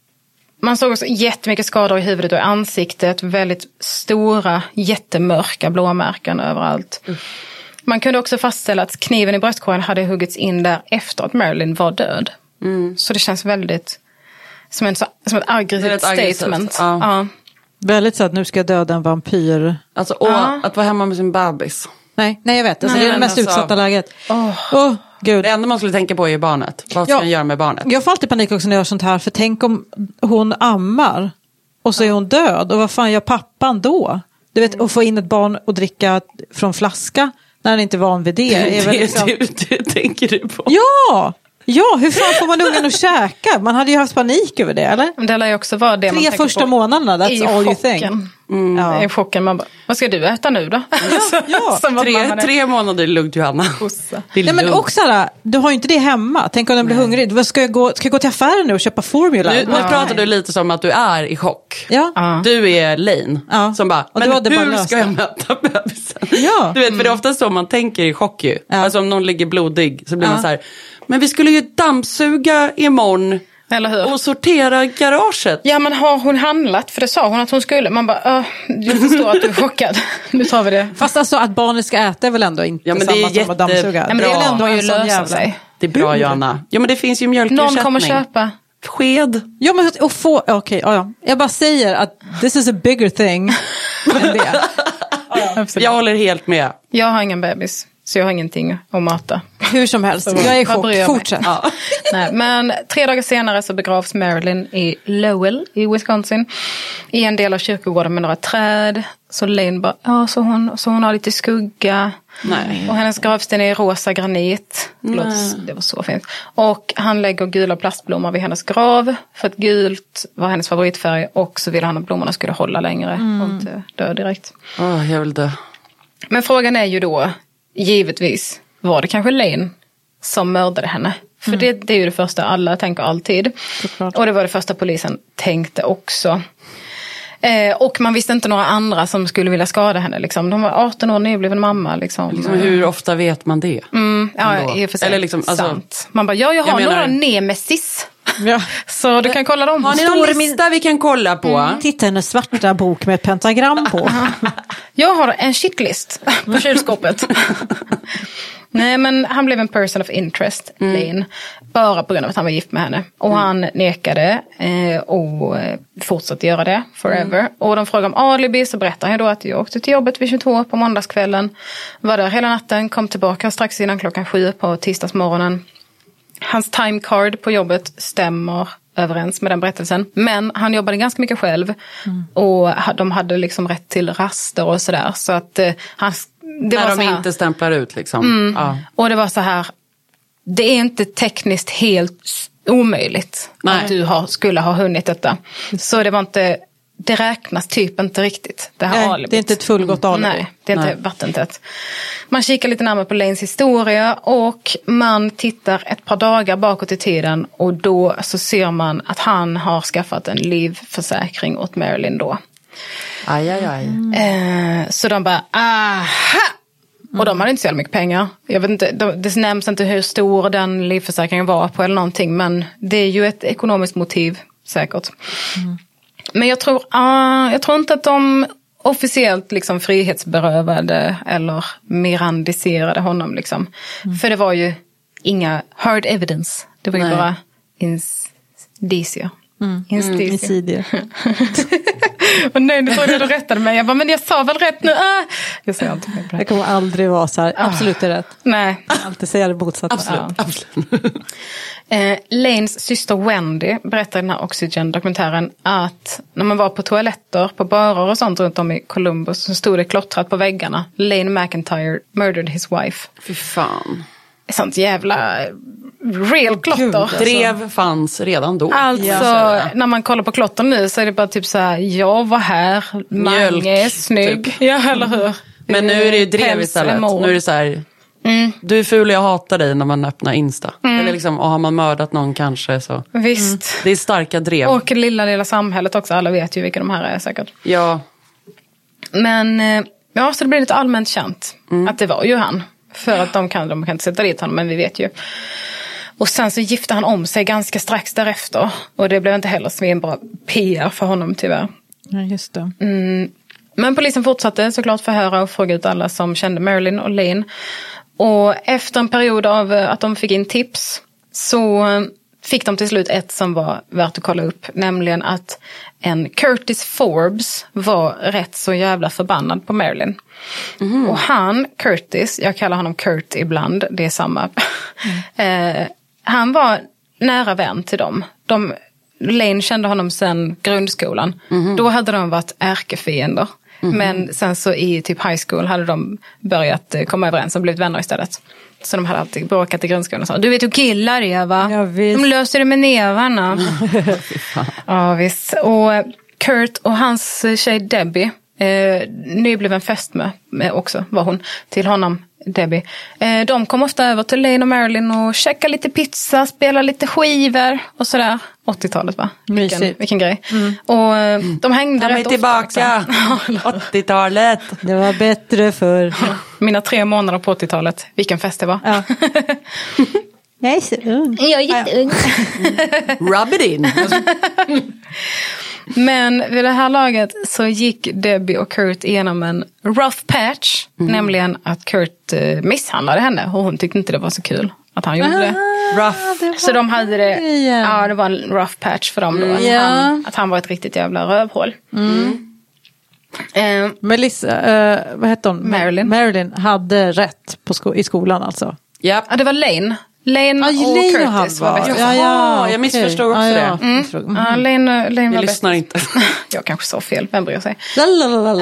man såg också jättemycket skador i huvudet och i ansiktet. Väldigt stora, jättemörka blåmärken överallt. Mm. Man kunde också fastställa att kniven i bröstkorgen hade huggits in där efter att Marilyn var död. Mm. Så det känns väldigt som, en, som ett aggressivt statement. Ja. Ja. Väldigt så att nu ska jag döda en vampyr. Alltså, och ja. att vara hemma med sin bebis. Nej, nej jag vet. Alltså, nej, det är det mest alltså, utsatta läget. Oh. Oh, Gud. Det enda man skulle tänka på är barnet. Vad ska ja. han göra med barnet? Jag får alltid panik också när jag gör sånt här. För tänk om hon ammar och så är hon död. Och vad fan gör pappan då? Du vet, att få in ett barn och dricka från flaska när han inte är van vid det. Är väl liksom... det, det, det tänker du på. Ja! Ja, hur fan får man ungen att käka? Man hade ju haft panik över det, eller? Det lär ju också vara det Tre man första på. månaderna, that's I all chocken. you think. Mm. Ja. I chocken, man bara, vad ska du äta nu då? Ja, ja. tre, tre månader lugnt, Johanna. Nej, men också där, du har ju inte det hemma. Tänk om den blir Nej. hungrig. Vad ska jag gå, ska jag gå till affären nu och köpa formula? Nu, nu ja. pratar du lite som att du är i chock. Ja. Du är Lane. Ja. Som bara, men hur ska jag möta bebisen? Ja. Du vet, för det är ofta så man tänker i chock ju. Ja. Alltså om någon ligger blodig så blir ja. man så här, men vi skulle ju dammsuga imorgon. Eller hur? Och sortera garaget. Ja, men har hon handlat? För det sa hon att hon skulle. Man bara, du förstår att du är chockad. Nu tar vi det. Fast alltså att barnet ska äta är väl ändå inte ja, men samma det är som jätte... att dammsuga. Ja, men det är ändå ju lösa jävla. sig. Det är bra, Johanna. Ja, men det finns ju mjölkersättning. Någon kommer köpa. Sked. Ja, men och få... Okej, okay, ja, ja. Jag bara säger att this is a bigger thing än det. Ja, jag håller helt med. Jag har ingen bebis. Så jag har ingenting att mata. Hur som helst. Så, jag är i chock. Fortsätt. Ja. Nej, men tre dagar senare så begravs Marilyn i Lowell i Wisconsin. I en del av kyrkogården med några träd. Så Lane bara, ja så hon, så hon har lite skugga. Nej. Och hennes gravsten är i rosa granit. Förlåt, det var så fint. Och han lägger gula plastblommor vid hennes grav. För att gult var hennes favoritfärg. Och så ville han att blommorna skulle hålla längre. Mm. Och inte dö direkt. Åh, oh, jag vill dö. Men frågan är ju då, givetvis, var det kanske Lane som mördade henne? För mm. det, det är ju det första alla tänker alltid. Såklart. Och det var det första polisen tänkte också. Eh, och man visste inte några andra som skulle vilja skada henne. Liksom. De var arton år, nybliven mamma. Liksom. Liksom, hur ofta vet man det? Mm, ja, i och för sig. Eller liksom, alltså, sant. Man bara, ja, jag har jag några nemesis. Ja. Så du kan kolla dem. Har ni någon lista min... vi kan kolla på? Mm. Titta, en svarta bok med ett pentagram på. Jag har en shitlist på kylskåpet. Nej, men han blev en person of interest, mm. Lane. Bara på grund av att han var gift med henne. Och mm. han nekade eh, och fortsatte göra det forever. Mm. Och de frågade om alibi, så berättade han då att jag åkte till jobbet vid tjugotvå på måndagskvällen. Var där hela natten, kom tillbaka strax innan klockan sju på tisdagsmorgonen. Hans timecard på jobbet stämmer överens med den berättelsen. Men han jobbade ganska mycket själv. Mm. Och de hade liksom rätt till raster och sådär. Så att eh, han... Det när var de så här, inte stämplar ut liksom. Mm, ja. Och det var så här, det är inte tekniskt helt omöjligt. Nej. Att du har, skulle ha hunnit detta. Så det var inte, det räknas typ inte riktigt. Det här Nej, alibit. det är inte ett fullgott alibi. Nej, det är Nej. inte vattentätt. Man kikar lite närmare på Lanes historia och man tittar ett par dagar bakåt i tiden och då så ser man att han har skaffat en livförsäkring åt Marilyn då. Aj, aj, aj. Mm. Eh, så de bara, aha! Mm. Och de hade inte så jävla mycket pengar. Jag vet inte, det nämns inte hur stor den livförsäkringen var på eller någonting. Men det är ju ett ekonomiskt motiv, säkert. Mm. Men jag tror, uh, jag tror inte att de officiellt liksom frihetsberövade eller mirandiserade honom. Liksom. Mm. För det var ju inga hard evidence. Det var ju Nej. bara indicier. Mm. Insidier. Och nej, du såg det, du rättade mig. Jag bara, men jag sa väl rätt nu. Ah! Jag säger alltid på det. Det kommer aldrig vara så här, absolut är rätt. Nej. Jag alltid säga det motsatta. Absolut, Ja. absolut. Eh, Lanes syster Wendy berättar i den här Oxygen-dokumentären att när man var på toaletter, på barer och sånt runt om i Columbus så stod det klottrat på väggarna. Lane McIntyre murdered his wife. Fy fan. Sånt jävla real klotter. Drev fanns redan då. Alltså, Ja. när man kollar på klotter nu så är det bara typ så här, jag var här, Mjölk, Mange är snygg. typ. Ja, eller hur? Men nu är det ju drev Päls istället. är mord. Nu är det så här, Mm. du är ful och jag hatar dig när man öppnar Insta. Eller liksom, och har man mördat någon kanske så. Visst. Det är starka drev. Och lilla, lilla samhället också. Alla vet ju vilka de här är säkert. Ja. Men eh, ja, så det blir lite allmänt känt att det var ju han. För att de kan, de kan inte sätta dit honom, men vi vet ju. Och sen så gifte han om sig ganska strax därefter. Och det blev inte heller svinbra P R för honom tyvärr. Ja, just det. Mm. Men polisen fortsatte såklart förhöra och fråga ut alla som kände Marilyn och Lane. Och efter en period av att de fick in tips så fick de till slut ett som var värt att kolla upp. Nämligen att en Curtis Forbes var rätt så jävla förbannad på Marilyn. Mm. Och han, Curtis, jag kallar honom Kurt ibland, det är samma. Mm. eh, han var nära vän till dem. De, Lane kände honom sedan grundskolan. Mm. Då hade de varit ärkefiender. Mm. Men sen så i typ high school hade de börjat komma överens och blivit vänner istället. Så de hade alltid bråkat i grundskolan och så. Du vet hur killar är, va? Ja, de löser det med nävarna. Ja, visst. Och Kurt och hans tjej Debbie, eh, nybliven fästmö med också var hon till honom, Debbie. Eh, de kom ofta över till Lane och Marilyn och käkade lite pizza, spelade lite skivor och sådär. åttiotalet, va? Vilken, vilken grej. Mm. Och eh, de hängde de rätt är tillbaka. åttiotalet. Det var bättre för. Mina tre månader på åttiotalet. Vilken fest det var. Ja. Jag är så ung. Jag är jätteung. Rub it in. Men vid det här laget så gick Debbie och Kurt igenom en rough patch. Mm. Nämligen att Kurt eh, misshandlade henne. Och hon tyckte inte det var så kul att han gjorde ah, det. Rough. Det så de hade det. Igen. Ja, det var en rough patch för dem då. Att, ja. han, att han var ett riktigt jävla rövhål. Mm. Eh, Melissa, eh, vad hette hon? Marilyn. Marilyn hade rätt på sko- i skolan alltså. Yep. Ja, det var Lane. Lane ah, och Lane Curtis var, var bäst. Ja, ja, jag okay. missförstod också ah, ja. det. Mm. Mm. Ja, Lane, Lane var jag bäst. lyssnar inte. Jag kanske sa fel, vem bryr sig? Lalalala.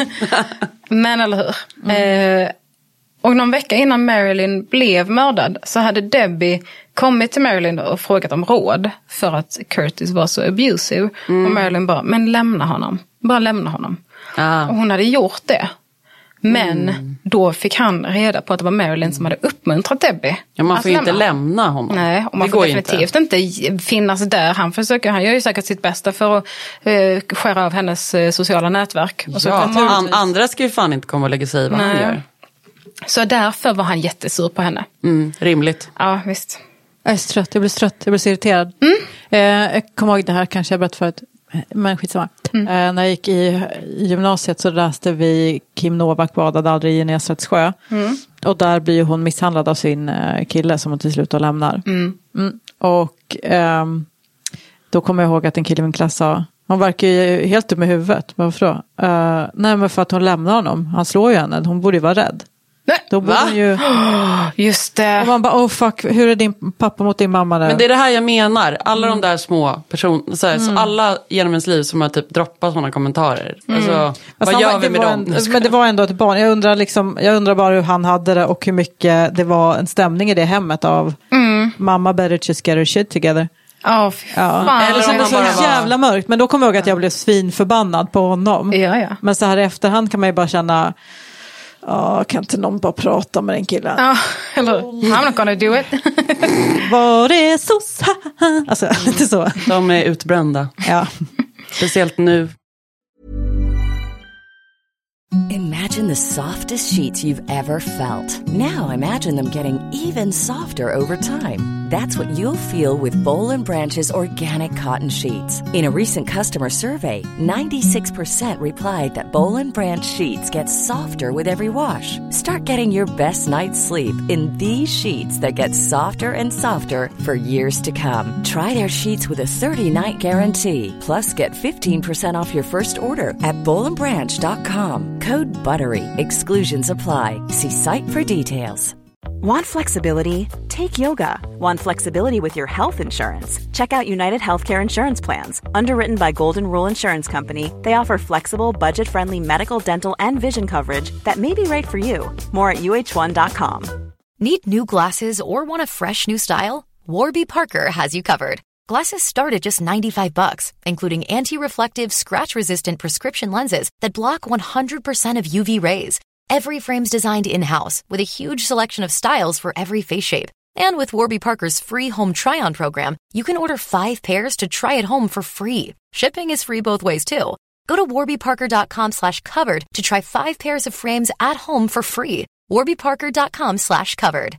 Men eller hur? Mm. Eh, och någon vecka innan Marilyn blev mördad så hade Debbie kommit till Marilyn och frågat om råd för att Curtis var så abusive. Mm. Och Marilyn bara, men lämna honom. Bara lämna honom. Ah. Och hon hade gjort det. Men mm. då fick han reda på att det var Marilyn som hade uppmuntrat Debbie. Ja, man får ju lämna. inte lämna honom. Nej, och man det får går definitivt inte. inte finnas där. Han försöker, han gör ju säkert sitt bästa för att eh, skära av hennes eh, sociala nätverk. Och så ja, an, andra ska ju fan inte komma och lägga sig i vad Nej. han gör. Så därför var han jättesur på henne. Mm, rimligt. Ja, visst. Jag är så trött, jag blir så trött, jag blir så irriterad. Mm. Eh, jag kommer ihåg det här, kanske jag berättade förut. Men skitsamma. Mm. Eh, när jag gick i, i gymnasiet så läste vi Kim Novak badade aldrig i Näsrets sjö. Mm. Och där blir hon misshandlad av sin eh, kille som hon till slut lämnar. Mm. Mm. Och eh, då kommer jag ihåg att en kille i min klass sa, hon verkar ju helt dum i huvudet. Varför då? Eh, nej, men för att hon lämnar honom. Han slår ju henne, hon borde ju vara rädd. Nej. Då borde hon ju... Just det. Och man bara, oh fuck, hur är din pappa mot din mamma nu? Men det är det här jag menar. Alla mm. de där små personerna, så, mm. så alla genom ens liv som har typ droppat sådana kommentarer. Mm. Alltså, vad gör vi med dem? En, men det var ändå ett barn. Jag undrar, liksom, jag undrar bara hur han hade det och hur mycket det var en stämning i det hemmet av mm. mamma better just get her shit together. Oh, ja. Eller som det så jävla mörkt. Men då kommer jag ihåg att jag blev svinförbannad på honom. Ja, ja. Men så här i efterhand kan man ju bara känna... Ja, kan inte någon bara prata med den killen? Ja, eller I'm not gonna do it. Var är så alltså, inte så. De är utbrända. Ja. Speciellt nu. Imagine the softest sheets you've ever felt. Now imagine them getting even softer over time. That's what you'll feel with Boll and Branch's organic cotton sheets. In a recent customer survey, ninety-six percent replied that Boll and Branch sheets get softer with every wash. Start getting your best night's sleep in these sheets that get softer and softer for years to come. Try their sheets with a thirty-night guarantee. Plus, get fifteen percent off your first order at boll and branch dot com. Code BUTTERY. Exclusions apply. See site for details. Want flexibility? Take yoga. Want flexibility with your health insurance? Check out United Healthcare Insurance Plans. Underwritten by Golden Rule Insurance Company, they offer flexible, budget-friendly medical, dental, and vision coverage that may be right for you. More at U H one dot com. Need new glasses or want a fresh new style? Warby Parker has you covered. Glasses start at just ninety-five bucks, including anti-reflective, scratch-resistant prescription lenses that block one hundred percent of U V rays. Every frame's designed in-house with a huge selection of styles for every face shape. And with Warby Parker's free home try-on program, you can order five pairs to try at home for free. Shipping is free both ways, too. Go to warby parker dot com slash covered to try five pairs of frames at home for free. warby parker dot com slash covered.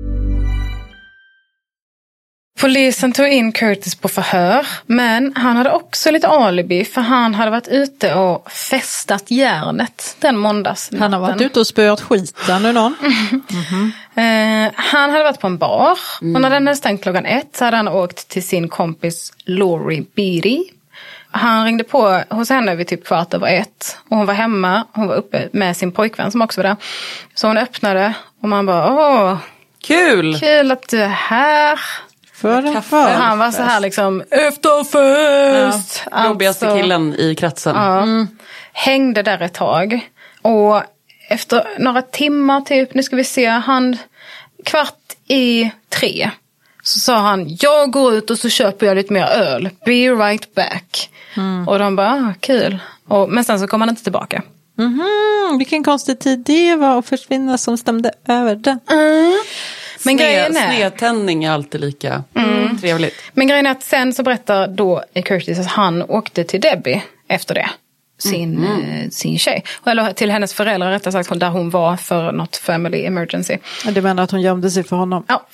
Polisen tog in Curtis på förhör, men han hade också lite alibi för han hade varit ute och festat järnet den måndags. Han har varit ute och spöat skiten nu någon. Mm-hmm. eh, han hade varit på en bar mm. och när den hade stängt klockan ett så hade han åkt till sin kompis Lori Beatty. Han ringde på hos henne vid typ kvart över ett och hon var hemma, hon var uppe med sin pojkvän som också var där. Så hon öppnade och man bara, åh, kul! Kul att du är här. För för. Han var så här liksom efterfest. Ja, jobbigaste alltså, killen i kretsen. Ja, mm. Hängde där ett tag. Och efter några timmar typ, nu ska vi se, han kvart i tre så sa han, jag går ut och så köper jag lite mer öl. Be right back. Mm. Och de bara, ah, kul. Och, men sen så kom han inte tillbaka. Mm-hmm. Vilken konstig tid det var att försvinna som stämde över det. Mm. Men grejen är... Snedtändning är alltid lika mm. trevligt. Men grejen är att sen så berättar då Curtis att han åkte till Debbie efter det. Sin, mm. eh, sin tjej. Eller till hennes föräldrar rättare sagt, där hon var för något family emergency. Ja, du menar att hon gömde sig för honom? Ja,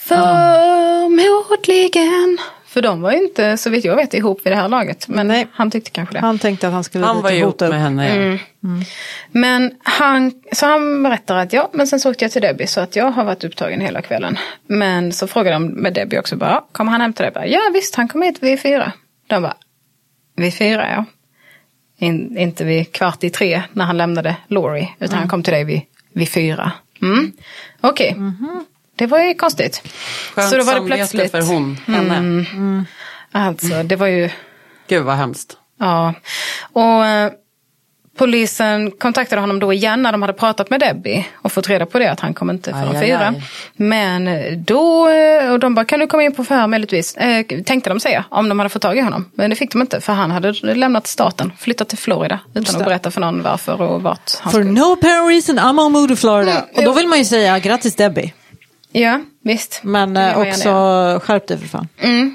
förmodligen. För de var ju inte, så vitt jag vet, ihop vid det här laget. Men nej, han tyckte kanske det. Han tänkte att han skulle han var ihop med henne. Ja. Mm. Mm. Men han, så han berättar att ja, men sen så åkte jag till Debbie så att jag har varit upptagen hela kvällen. Men så frågade de med Debbie också bara, kommer han hem till dig? Ja visst, han kom hit vid fyra. De bara, vid fyra ja. In, inte vid kvart i tre när han lämnade Lori, utan mm. han kom till dig vid, vid fyra. Mm. Okej. Okay. Mm-hmm. Det var ju konstigt. Skönt så då var det plötsligt för hon, henne. Mm. Mm. Alltså, det var ju... Gud vad hemskt. Ja. Och eh, polisen kontaktade honom då igen när de hade pratat med Debbie och fått reda på det att han kom inte förrän fyra. Men då, och de bara, kan du komma in på förhör möjligtvis? Eh, tänkte de säga, om de hade fått tag i honom. Men det fick de inte, för han hade lämnat staten, flyttat till Florida utan att berätta för någon varför och vart han For skulle. no apparent reason, I'm on move to Florida. Mm, och då vill man ju säga, grattis Debbie. Ja, visst. Men eh, också skärp dig för fan. Mm.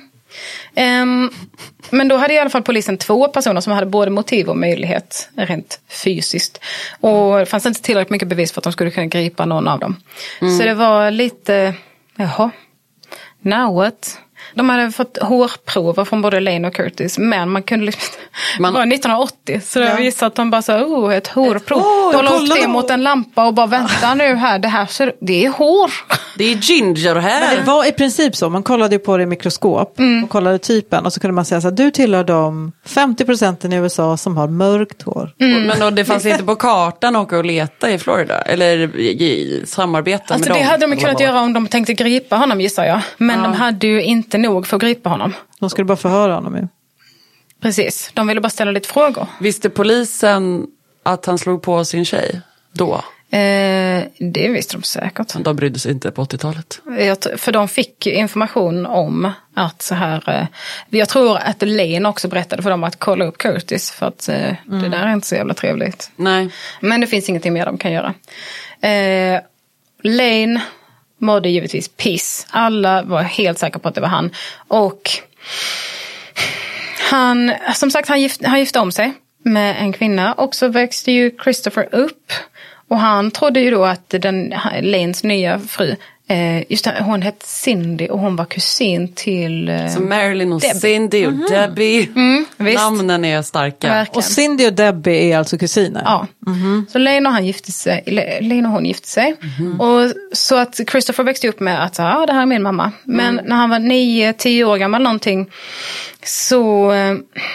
Um, men då hade i alla fall polisen två personer som hade både motiv och möjlighet rent fysiskt. Och det fanns inte tillräckligt mycket bevis för att de skulle kunna gripa någon av dem. Mm. Så det var lite, jaha, now what? De hade fått hårprover från både Lane och Curtis, men man kunde liksom, man... det var nittonhundraåttio, så jag gissade att de bara sa, oh, ett hårprov. Oh, de la upp det mot en lampa och bara, vänta nu här, det här ser, det är hår. Det är ginger här. Men det var i princip så, man kollade på det i mikroskop mm. och kollade typen och så kunde man säga så här, du tillhör de femtio procenten i U S A som har mörkt hår. Mm. Men då, det fanns inte på kartan att åka och leta i Florida, eller i, i samarbeta alltså, med det dem. Det hade de kunnat göra om de tänkte gripa honom, gissar jag. Men ja. de hade ju inte nog för att gripa honom. De skulle bara förhöra honom ju. Precis, de ville bara ställa lite frågor. Visste polisen att han slog på sin tjej då? Eh, det visste de säkert. Men de brydde sig inte på åttiotalet. Jag, för de fick information om att så här... Eh, jag tror att Lane också berättade för dem att kolla upp Curtis. För att eh, mm. det där är inte så jävla trevligt. Nej. Men det finns ingenting mer de kan göra. Eh, Lane mådde givetvis piss. Alla var helt säkra på att det var han. Och han, som sagt, han, gift, han gifte om sig med en kvinna. Och så växte ju Christopher upp. Och han trodde ju då att den, Lanes nya fru Eh, just det, hon hette Cindy och hon var kusin till... Eh, så Marilyn och Debbie. Cindy och mm-hmm. Debbie. Mm, namnen är starka. Verkligen. Och Cindy och Debbie är alltså kusiner? Ja. Mm-hmm. Så Lane och, han gifte sig, Lane och hon gifte sig. Mm-hmm. Och så att Christopher växte upp med att ja, det här är min mamma. Men mm. när han var nio, tio år gammal någonting så... Eh,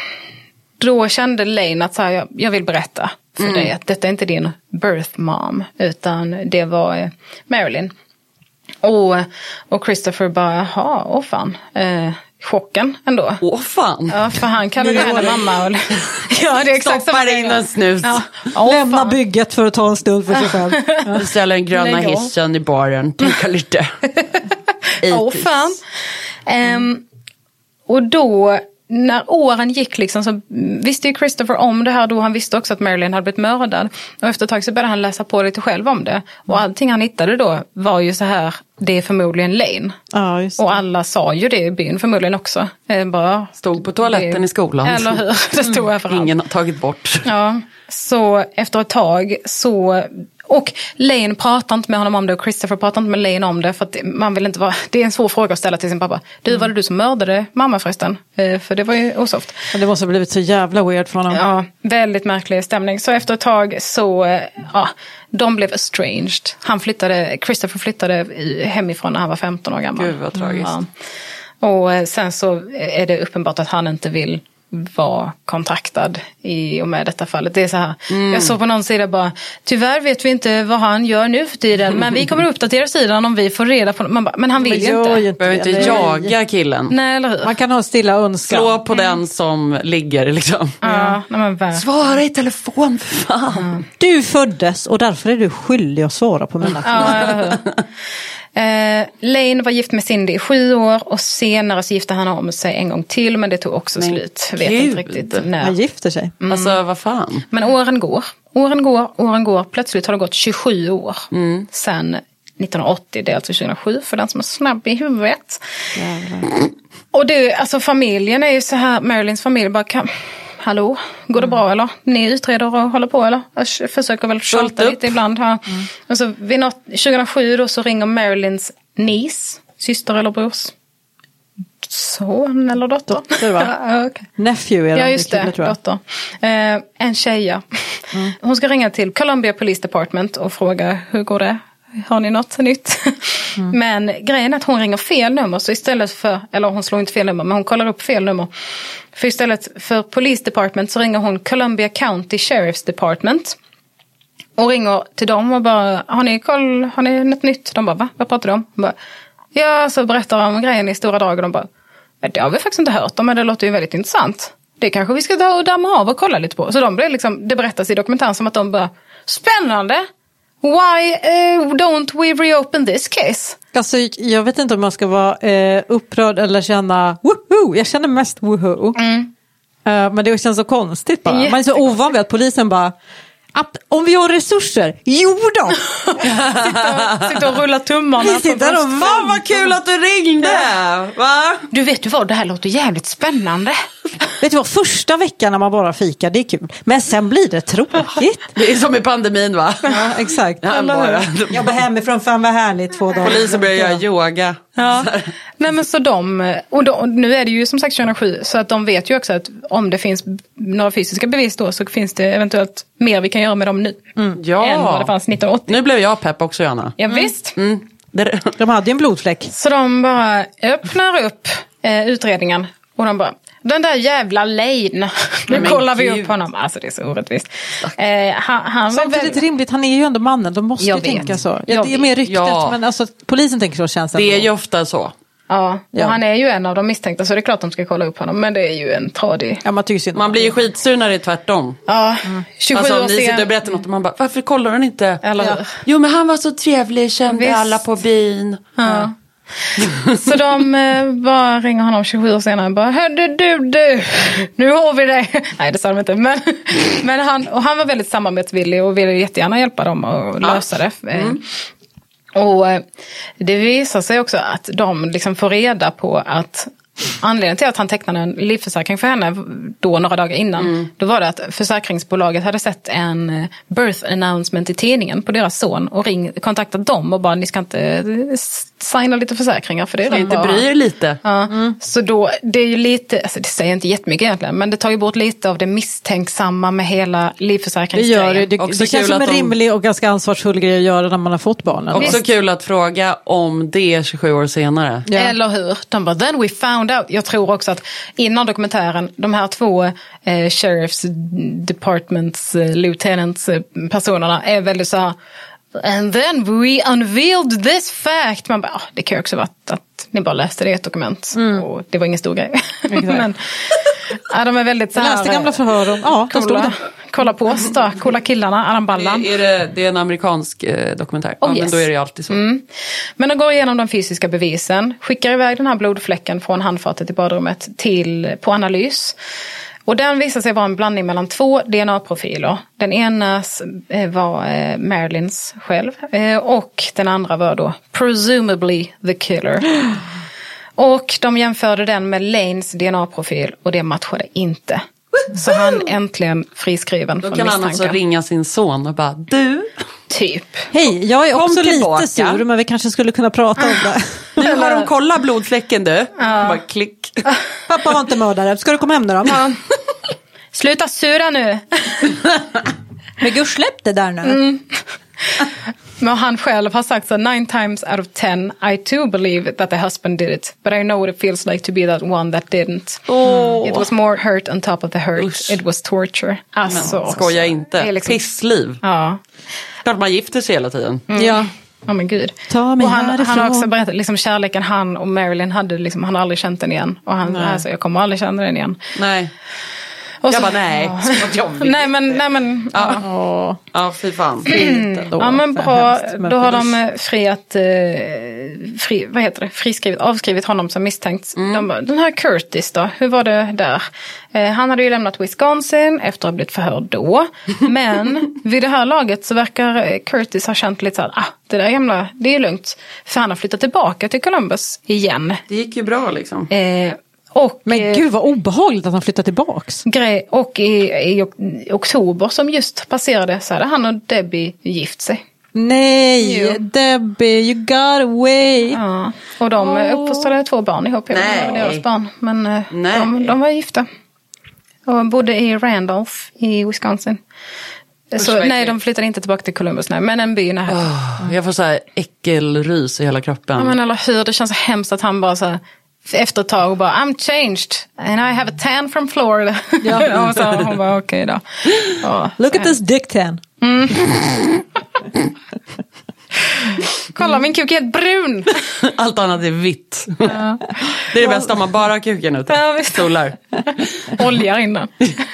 då kände Lane att så här, jag, jag vill berätta för mm. dig att detta är inte din birth mom utan det var eh, Marilyn. Och, och Christopher bara, jaha, åh fan, eh, chocken ändå. Åh fan. Ja, för han kallade henne mamma. Och, ja, det är exakt stoppar in en snus. Ja. Lämna fan. Bygget för att ta en stund för sig själv. Ja. Ställa en gröna hissen i baren, tänka lite. Åh fan. Um, och då... När åren gick liksom så visste ju Christopher om det här då. Han visste också att Marilyn hade blivit mördad. Och efter ett tag så började han läsa på lite själv om det. Och allting han hittade då var ju så här, det är förmodligen Lane. Ja, just det. Och alla sa ju det i byn förmodligen också. Bara, stod på toaletten det, i skolan. Eller hur? Det stod överallt. Ingen har tagit bort. Ja, så efter ett tag så... Och Lane pratar inte med honom om det och Christopher pratar inte med Lane om det för att man vill inte vara, det är en svår fråga att ställa till sin pappa. Du, var det du som mördade mamma förresten? Eh, för det var ju osoft. Det måste ha blivit så jävla weird för honom. Ja, väldigt märklig stämning. Så efter ett tag så, eh, ja, de blev estranged. Han flyttade, Christopher flyttade hemifrån när han var femton år gammal. Gud vad tragiskt. Ja. Och sen så är det uppenbart att han inte vill var kontaktad i och med detta fallet. Det är så här, mm. jag såg på någon sida bara, tyvärr vet vi inte vad han gör nu för tiden, men vi kommer uppdatera sidan om vi får reda på, man bara, men han vill ju inte. inte. Behöver inte Nej. jaga killen. Nej, eller hur? Man kan ha en stilla önskan. Slå på mm. den som ligger liksom. Ja, mm. nej, svara i telefon för fan. Mm. Du föddes och därför är du skyldig att svara på mina frågor. Ja, eller hur? Eh, Lane var gift med Cindy i sju år och senare så gifte han om sig en gång till, men det tog också men slut. Jag vet Gud. inte riktigt när. Han gifter sig. Mm. Alltså vad fan. Men åren går. Åren går, åren går. Plötsligt har det gått tjugosju år mm. sen nittonhundraåttio, det är alltså tjugohundrasju för den som är snabb i huvudet. Jävlar. Och det, alltså familjen är ju så här, Marilyns familj bara kan... Hallå, går det bra eller? Ni utreder och håller på eller? Jag försöker väl tjalta lite ibland. Ja. Mm. Och så vid något, tjugohundrasju då så ringer Marilyns niece, syster eller brors son eller dotter. dotter va? Ja, okay. Nephew är ja, just det, tror jag. dotter. Eh, en tjeja. Mm. Hon ska ringa till Columbia Police Department och fråga hur går det? Har ni något nytt? Mm. Men grejen är att hon ringer fel nummer. Så istället för, eller hon slår inte fel nummer, men hon kollar upp fel nummer. För istället för Police Department så ringer hon Columbia County Sheriff's Department. Och ringer till dem och bara, har ni koll, har ni något nytt? De bara, va? Vad pratar du om? Bara, ja, så berättar de om grejen i stora drag och de bara, det har vi faktiskt inte hört om, men det låter ju väldigt intressant. Det kanske vi ska ta och damma av och kolla lite på. Så de blir liksom, det berättas i dokumentären som att de bara, spännande! Why uh, don't we reopen this case? Alltså, jag vet inte om man ska vara eh, upprörd eller känna woohoo. Jag känner mest woohoo. Mm. Uh, men det känns så konstigt bara. Man är så ovan vid att polisen bara, om vi har resurser, jo då! sitter, sitter och rullar tummarna. Sitter och, fan vad kul att du ringde! Va? Du vet ju vad, det här låter jävligt spännande. Vet du vad, första veckan när man bara fikar, det är kul. Men sen blir det tråkigt. Det är som i pandemin va? Ja, exakt. Ja, bara. Jag var hemifrån, fan vad härligt, två dagar. Polisen börjar göra yoga. Ja. Nej men så de, och då, nu är det ju som sagt tjugohundrasju, så att de vet ju också att om det finns några fysiska bevis då så finns det eventuellt mer vi kan göra med dem nu. Mm. Ja. Än vad det fanns nittonhundraåttio. Nu blev jag pepp också, Johanna. Ja visst. Mm. Mm. De hade ju en blodfläck. Så de bara öppnar upp eh, utredningen och de bara, den där jävla Lane, nu kollar vi upp honom. Alltså det är så orättvist. Eh, han, han Samtidigt väl... rimligt, han är ju ändå mannen, de måste jag ju vet. tänka så. Ja, det är mer ryktet, ja. Men alltså, polisen tänker så, känns det. Det är ju ofta så. Ja, och ja. Han är ju en av de misstänkta, så det är klart de ska kolla upp honom. Men det är ju en tradig. Ja, man, tycker man blir ju skitsur när det är tvärtom. Ja, tjugosju alltså, år om ni sen... sitter och berättar något och man bara, varför kollar han inte? Eller ja. Jo, men han var så trevlig, kände ja, alla på byn. Ja. Så de eh, bara ringer honom tjugosju år senare och bara, hörde du, du, nu har vi det. Nej, det sa de inte. Men, men han, och han var väldigt samarbetsvillig och ville jättegärna hjälpa dem att lösa ja. det. Mm. Och det visar sig också att de liksom får reda på att anledningen till att han tecknade en livförsäkring för henne då några dagar innan, mm. då var det att försäkringsbolaget hade sett en birth announcement i tidningen på deras son och ring, kontaktat dem och bara, ni ska inte signa lite försäkringar för det. Ska inte bry er lite. Ja, mm. Så då, det är ju lite, alltså det säger inte jättemycket egentligen, men det tar ju bort lite av det misstänksamma med hela livförsäkringsgrejen. Det gör det. Det, det känns som en de... rimlig och ganska ansvarsfull grej att göra när man har fått barnen. Också Visst. Kul att fråga om det tjugosju år senare. Ja. Eller hur? De bara, then we found out. Jag tror också att innan dokumentären, de här två eh, sheriffs departments, eh, lieutenants eh, personerna är väldigt så här, and then we unveiled this fact. Man bara, ah, det kan ju också vara att ni bara läste det i ett dokument mm. och det var ingen stor grej. Men ja, de är väldigt så här. Jag läste gamla förhör om, ja, kolla, kolla på oss då, kolla killarna, Adam Ballan. Är det, det är en amerikansk eh, dokumentär. Oh, ja, yes. Men då är det ju alltid så. Mm. Men de går igenom de fysiska bevisen, skickar iväg den här blodfläcken från handfatet i badrummet till, på analys. Och den visar sig vara en blandning mellan två D N A-profiler. Den ena var eh, Marilyns själv eh, och den andra var då presumably the killer. Och de jämförde den med Lanes D N A-profil och det matchade inte. Så han äntligen friskriven då från kan misstankar. Han alltså ringa sin son och bara, du... Typ. Hej, jag är också lite sur, men vi kanske skulle kunna prata om det. Nu har de kollat blodfläcken, du. Ja. Bara klick. Pappa var inte mördare. Ska du komma hem nu då? Ja. Sluta sura nu. Men gud, släpp det där nu. Mm. Men han själv har sagt så, nine times out of ten I too believe that the husband did it, but I know what it feels like to be that one that didn't. Oh. It was more hurt on top of the hurt. Usch. It was torture. Alltså, men, skoja inte. Liksom... Pissliv. Ja. Klart man gifter sig hela tiden. Mm. Ja. Ja, men gud. Ta mig och han, härifrån. han har också berättat liksom kärleken han och Marilyn hade, liksom, han har aldrig känt den igen. Och han alltså, jag kommer aldrig känna den igen. Nej. Och jag så, bara nej, ja. nej men nej men ja, ja, ja fy fan. Mm. Ja men bra, då har de friat eh, fri, vad heter det? Friskrivit, avskrivit honom som misstänkt. Mm. De bara, den här Curtis då, hur var det där? Eh, han hade ju lämnat Wisconsin efter att ha blivit förhörd då. Men vid det här laget så verkar Curtis ha känt lite så här, ah, det där gamla, det är lugnt. För han har flyttat tillbaka till Columbus igen. Det gick ju bra liksom. Eh, Och, men gud vad obehagligt att han flyttar tillbaks. Grej, och i, i, i oktober som just passerade så hade han och Debbie gift sig. Nej, jo. Debbie, you got away. Ja, och de oh. uppfostrade två barn ihop. Jag vet inte deras barn, men de, de var gifta. Och bodde i Randolph i Wisconsin. Så, nej, de flyttade inte tillbaka till Columbus, nej, men en by nära. Oh, jag får så här äckelrys i hela kroppen. Ja, men eller hur, det känns så hemskt att han bara så här, efter ett tag och bara, I'm changed and I have a tan from Florida. Ja. Och så hon bara, okej okay då. Och, look at this dick tan. Mm. Kolla, min kuk är helt brun. Allt annat är vitt. Ja. Det är det bästa om man bara har kuken ute. Ja, solar. Oljar innan.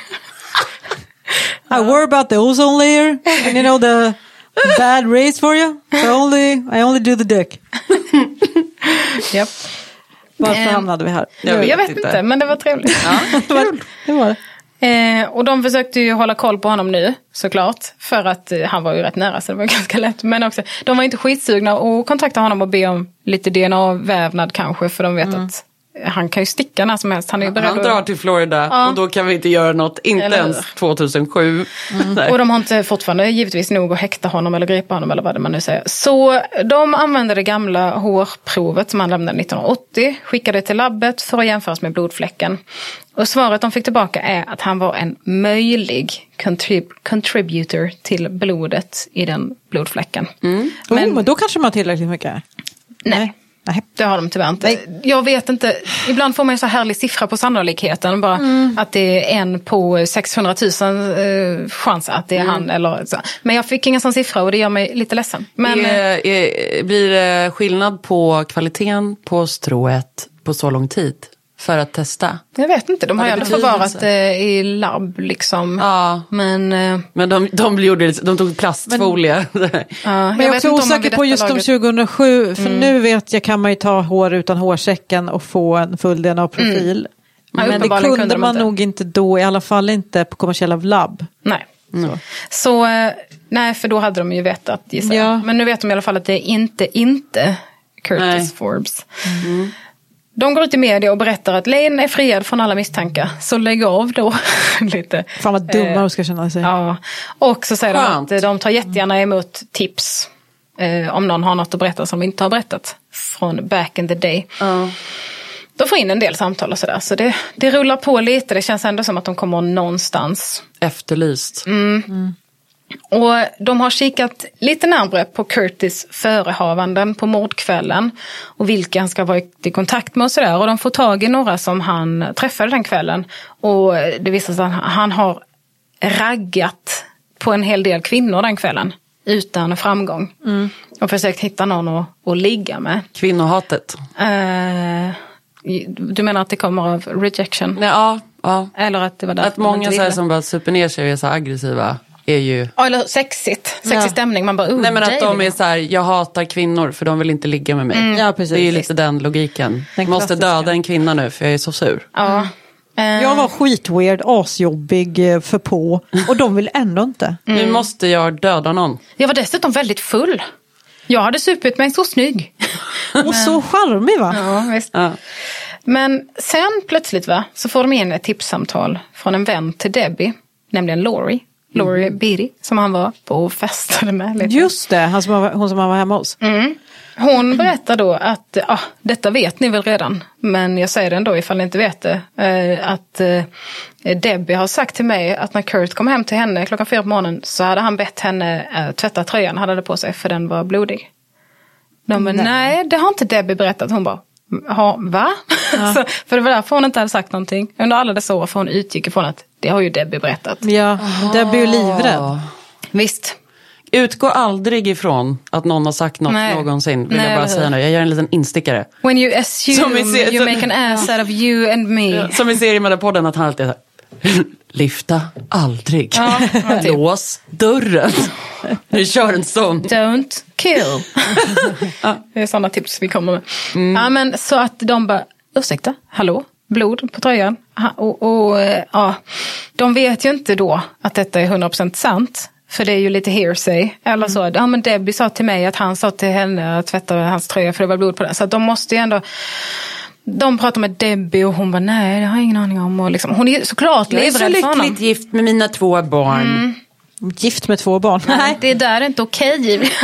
I worry about the ozone layer and you know the bad rays for you. So only, I only do the dick. Yep. Varför um, hamnade vi här? Jag vet, jag vet inte. inte, men det var trevligt. Ja, det var det. Var det. Eh, och de försökte ju hålla koll på honom nu, såklart. För att eh, han var ju rätt nära, så det var ganska lätt. Men också, de var inte skitsugna och kontaktade honom och be om lite D N A-vävnad kanske. För de vet mm. att han kan ju sticka när som helst. Han, är ju beredd han drar till Florida ja. Och då kan vi inte göra något, inte eller ens tjugohundrasju. Mm. Och de har inte fortfarande givetvis nog att häkta honom eller gripa honom eller vad det man nu säger. Så de använde det gamla hårprovet som han lämnade nittonhundraåttio, skickade till labbet för att jämföras med blodfläcken. Och svaret de fick tillbaka är att han var en möjlig contrib- contributor till blodet i den blodfläcken. Mm. Men, oh, men då kanske man har tillräckligt mycket. Nej. nej. Nej, det har de tyvärr inte. Nej. Jag vet inte, ibland får man en så härlig siffra på sannolikheten. Bara mm. att det är en på sexhundratusen eh, chans att det är mm. han. Eller så. Men jag fick ingen sån siffra och det gör mig lite ledsen. Men, är, är, blir det skillnad på kvaliteten på strået på så lång tid? För att testa? Jag vet inte, de har ju ändå förvarat det i labb liksom. Ja. Men, eh, men de, de, gjorde, de tog plastfolie. Men, ja, men jag är också osäker på just om tjugohundrasju. För mm. nu vet jag, kan man ju ta hår utan hårsäcken och få en full D N A-profil. Mm. Men ja, det kunde, kunde man inte. nog inte då, i alla fall inte på kommersiella labb. Nej. Mm. Så, så nej, för då hade de ju vetat, gissar jag. Ja. Men nu vet de i alla fall att det är inte, inte Curtis nej. Forbes. Mm. de går ut i media och berättar att Lane är friad från alla misstankar. Så lägg av då lite. Fan vad dumma eh, de ska känna sig. Ja. Och så säger Skönt. de att de tar jättegärna emot tips. Eh, om någon har något att berätta som inte har berättat. Från back in the day. Uh. De får in en del samtal och sådär. Så det, det rullar på lite. Det känns ändå som att de kommer någonstans. Efterlyst. Mm. Mm. Och de har kikat lite närmare på Curtis förehavanden på mordkvällen. Och vilka han ska vara i kontakt med och sådär. Och de får tag i några som han träffade den kvällen. Och det visar sig att han har raggat på en hel del kvinnor den kvällen. Utan framgång. Mm. Och försökt hitta någon att, att ligga med. Kvinnohatet. Uh, du menar att det kommer av rejection? Ja, ja. Eller att det var där. Att många så här som bara super ner sig och är så aggressiva är ju... Ja, eller sexigt. Sexig ja. stämning. Man bara, uh, Nej, men att de är så här, jag hatar kvinnor för de vill inte ligga med mig. Mm. Ja, precis. Det är ju lite den logiken. Jag måste döda en kvinna nu för jag är så sur. Ja. Mm. Jag var skitweird, asjobbig, för på. Och de vill ändå inte. Mm. Nu måste jag döda någon. Jag var dessutom väldigt full. Jag hade supit mig så snygg. Och men... så charmig va? Ja, visst. Ja. Men sen plötsligt va, så får de in ett tipssamtal från en vän till Debbie. Nämligen Laurie. Laurie mm. Beatty, som han var på och festade med. Lite. Just det, han som var, hon som han var hemma hos. Mm. Hon berättar då att, ah, detta vet ni väl redan, men jag säger det ändå ifall ni inte vet det, eh, att eh, Debbie har sagt till mig att när Kurt kom hem till henne klockan fyra på morgonen så hade han bett henne eh, tvätta tröjan, hade det på sig för den var blodig. De bara, nej. nej, det har inte Debbie berättat. Hon bara, ha, va? Ja. Så, för det var därför hon inte hade sagt någonting. Under alla dessa år, för hon utgick ifrån att det har ju Debbie berättat. Ja, oh. Debbie är livrädd. Visst. Utgå aldrig ifrån att någon har sagt något Nej. någonsin. Vill Nej, jag bara säga nu. Jag gör en liten instickare. When you assume ser, you make an ass out of you and me. Ja, som vi ser i med den podden att han alltid är så här, lyfta aldrig. Ja, lås dörren. Nu kör en sån. Don't kill. Ja. Det är sådana tips vi kommer med. Mm. Ja, men så att de bara, ursäkta, hallå? Blod på tröjan. Och, och ja, de vet ju inte då att detta är hundra procent sant. För det är ju lite hearsay. Eller så, ja men Debbie sa till mig att han sa till henne att tvätta hans tröja för det var blod på den. Så att de måste ju ändå... De pratar med Debbie och hon bara, nej, det har jag ingen aning om. Och liksom, hon är såklart livrädd för honom. Jag är så lyckligt gift med mina två barn. Mm. Gift med två barn? Nej, det är där inte okej. Okay.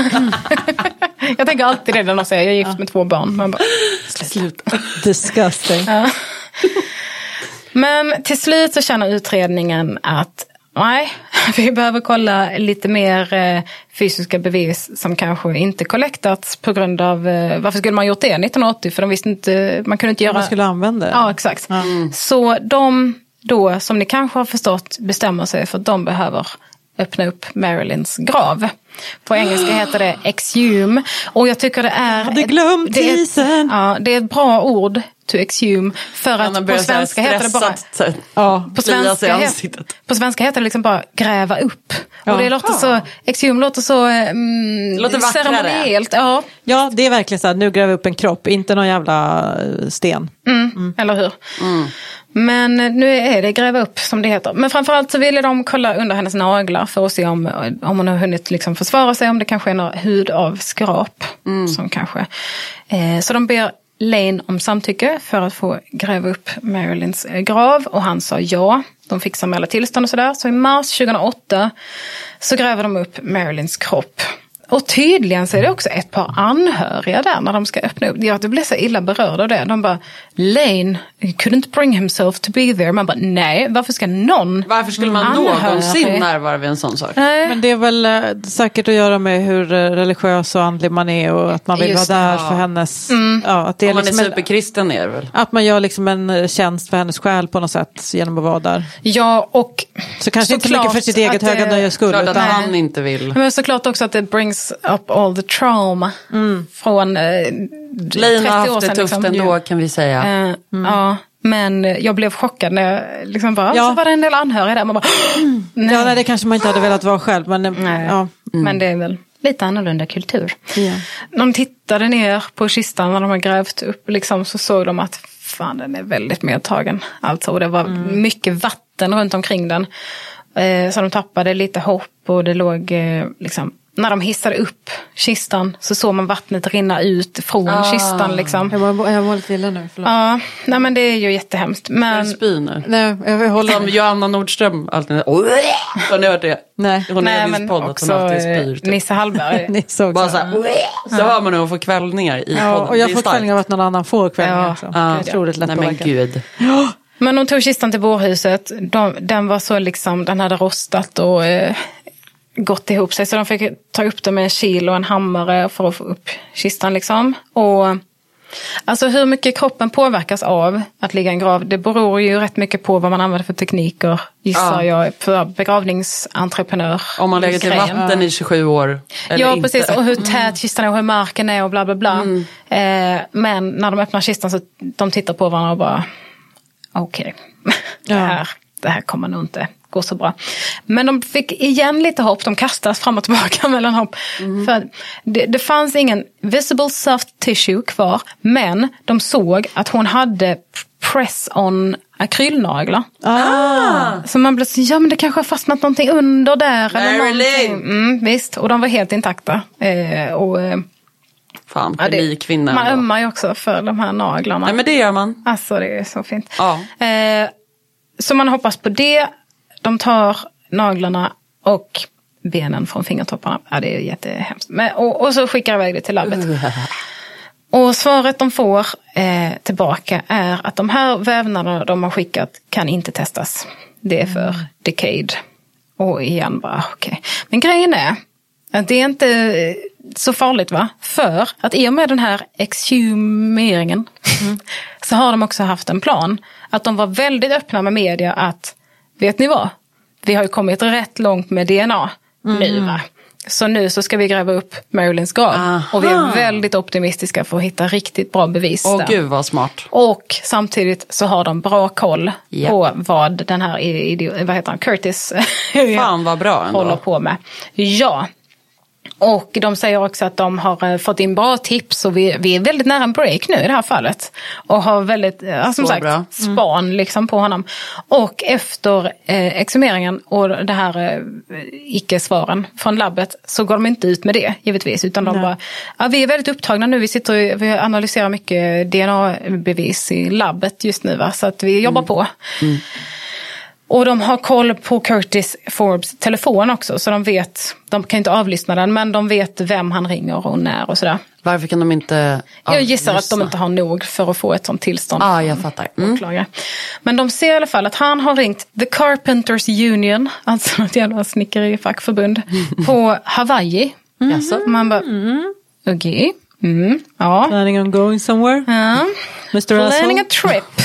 Jag tänker alltid det när de säger, jag är gift ja. med två barn. Man bara, sluta. Disgusting. Ja. Men till slut så känner utredningen att nej, vi behöver kolla lite mer eh, fysiska bevis som kanske inte kollektats på grund av, eh, varför skulle man gjort det nittonhundraåttio? För de visste inte, man kunde inte göra... Man skulle använda det. Ja, exakt. Mm. Så de då, som ni kanske har förstått, bestämmer sig för att de behöver öppna upp Marilyns grav. På engelska heter det exhume. Och jag tycker det är... Det glömt det är, ja, det är ett bra ord, to exhume. För att på svenska heter det bara... Ja, på, svenska heter, på svenska heter det liksom bara gräva upp. Ja. Och det låter så... Exhume låter så... Mm, låter ceremoniellt. Ja. Ja, det är verkligen så här, nu gräver upp en kropp, inte någon jävla sten. Mm, mm. Eller hur? Mm. Men nu är det gräva upp som det heter. Men framförallt så ville de kolla under hennes naglar för att se om, om hon har hunnit liksom försvara sig, om det kanske är några hud av skrap mm. som kanske. Eh, så de ber Lane om samtycke för att få gräva upp Marilyns grav och han sa ja. De fixar med alla tillstånd och sådär. Så i mars tjugohundraåtta så gräver de upp Marilyns kropp. Och tydligen så är det också ett par anhöriga där när de ska öppna upp. Jag blev så illa berörd av det. De bara, Lane couldn't bring himself to be there. Man bara, nej, varför ska någon Varför skulle man anhörig? någonsin närvara vid en sån sak? Nej. Men det är väl äh, säkert att göra med hur religiös och andlig man är och att man vill Just, vara där ja. för hennes... Mm. Ja, att det är Om man liksom är superkristen är väl? Att man gör liksom en tjänst för hennes själ på något sätt genom att vara där. Ja, och... Så kanske så inte mycket för sitt eget höga nöjes skull. Klart att utan... han inte vill. Men såklart också att det brings up all the trauma mm. från eh, Lane har haft det tufft liksom. ändå kan vi säga. Eh, mm. Ja, men jag blev chockad när jag liksom bara, ja. så var det en del anhöriga där. Man bara, mm. nej. Ja, nej, det kanske man inte hade velat vara själv. Men, nej. Ja. Mm. men det är väl lite annorlunda kultur. Ja. De tittade ner på kistan när de har grävt upp liksom, så såg de att fan, den är väldigt medtagen. Alltså, och det var mm. mycket vatten runt omkring den. Eh, så de tappade lite hopp och det låg eh, liksom när de hissade upp kistan så såg man vattnet rinna ut från ah. kistan liksom. Jag var, jag var lite illa nu, förlåt. Ja, nej men det är ju jättehemskt. Men... spy nu. Nej, jag håller som Johanna Nordström alltid. Har ni hört det? Nej. Hon nej, är men viss podd att hon alltid spyr. Typ. Nisse Hallberg. Nisse också. Bara så här, så hör man hur hon får kvällningar i ja, podden. och jag får kvällningar av att någon annan får kvällningar också. Ja. Otroligt lätt nej men gud. Men hon tog kistan till bårhuset. De, den var så liksom, den hade rostat och eh, gått ihop sig. Så de fick ta upp den med en kil och en hammare för att få upp kistan liksom. Och alltså hur mycket kroppen påverkas av att ligga i en grav, det beror ju rätt mycket på vad man använder för tekniker, gissar ja. jag, för begravningsentreprenör. Om man lägger till vatten i tjugosju år eller ja, inte. precis. Och hur tät kistan är och hur marken är och bla bla bla. Mm. Eh, men när de öppnar kistan så de tittar på varandra och bara okej, okay. det, här, det här kommer nog inte gå så bra. Men de fick igen lite hopp, de kastas fram och tillbaka mellan hopp. Mm. För det, det fanns ingen visible soft tissue kvar, men de såg att hon hade press-on akrylnaglar. Ah. Så man blev så, ja men det kanske har fastnat någonting under där. Eller någonting. Mm, visst, och de var helt intakta. Eh, och... Fan, ja, det, kvinna man ömmar ju också för de här naglarna. Nej, men det gör man. Alltså det är så fint. Ja. Eh, så man hoppas på det. De tar naglarna och benen från fingertopparna. Ja, det är jättehemskt. Men, och, och så skickar iväg det till labbet. Uh. Och svaret de får eh, tillbaka är att de här vävnaderna de har skickat kan inte testas. Det är för mm. decayed. Och igen bara, okej. Okay. Men grejen är att det är inte så farligt, va? För att i och med den här exhumeringen mm. så har de också haft en plan. Att de var väldigt öppna med media att, vet ni vad? Vi har ju kommit rätt långt med D N A mm. nu, va? Så nu så ska vi gräva upp Marilyns grav. Aha. Och vi är väldigt optimistiska för att hitta riktigt bra bevis. Åh där. Gud vad smart. Och samtidigt så har de bra koll yep. på vad den här idiot, vad heter han, Curtis Fan vad bra ändå. håller på med. Ja. Och de säger också att de har fått in bra tips och vi, vi är väldigt nära en break nu i det här fallet. Och har väldigt, ja, som sagt, bra. span mm. liksom på honom. Och efter eh, exhumeringen och det här eh, icke-svaren från labbet så går de inte ut med det, givetvis. Utan de Nej. bara, ja, vi är väldigt upptagna nu, vi sitter vi analyserar mycket D N A-bevis i labbet just nu, va? Så att vi jobbar mm. på. Mm. Och de har koll på Curtis Forbes telefon också. Så de vet, de kan inte avlyssna den. Men de vet vem han ringer och när och sådär. Varför kan de inte Jag gissar att de inte har nog för att få ett sånt tillstånd. Ja, ah, jag fattar. Mm. Men de ser i alla fall att han har ringt The Carpenters Union. Alltså ett jävla snickerifackförbund. Mm. På Hawaii. Mm. Alltså, man bara, mm. okej. Okay. Mm. Ja. Planning on going somewhere? Ja. mister Planning a trip.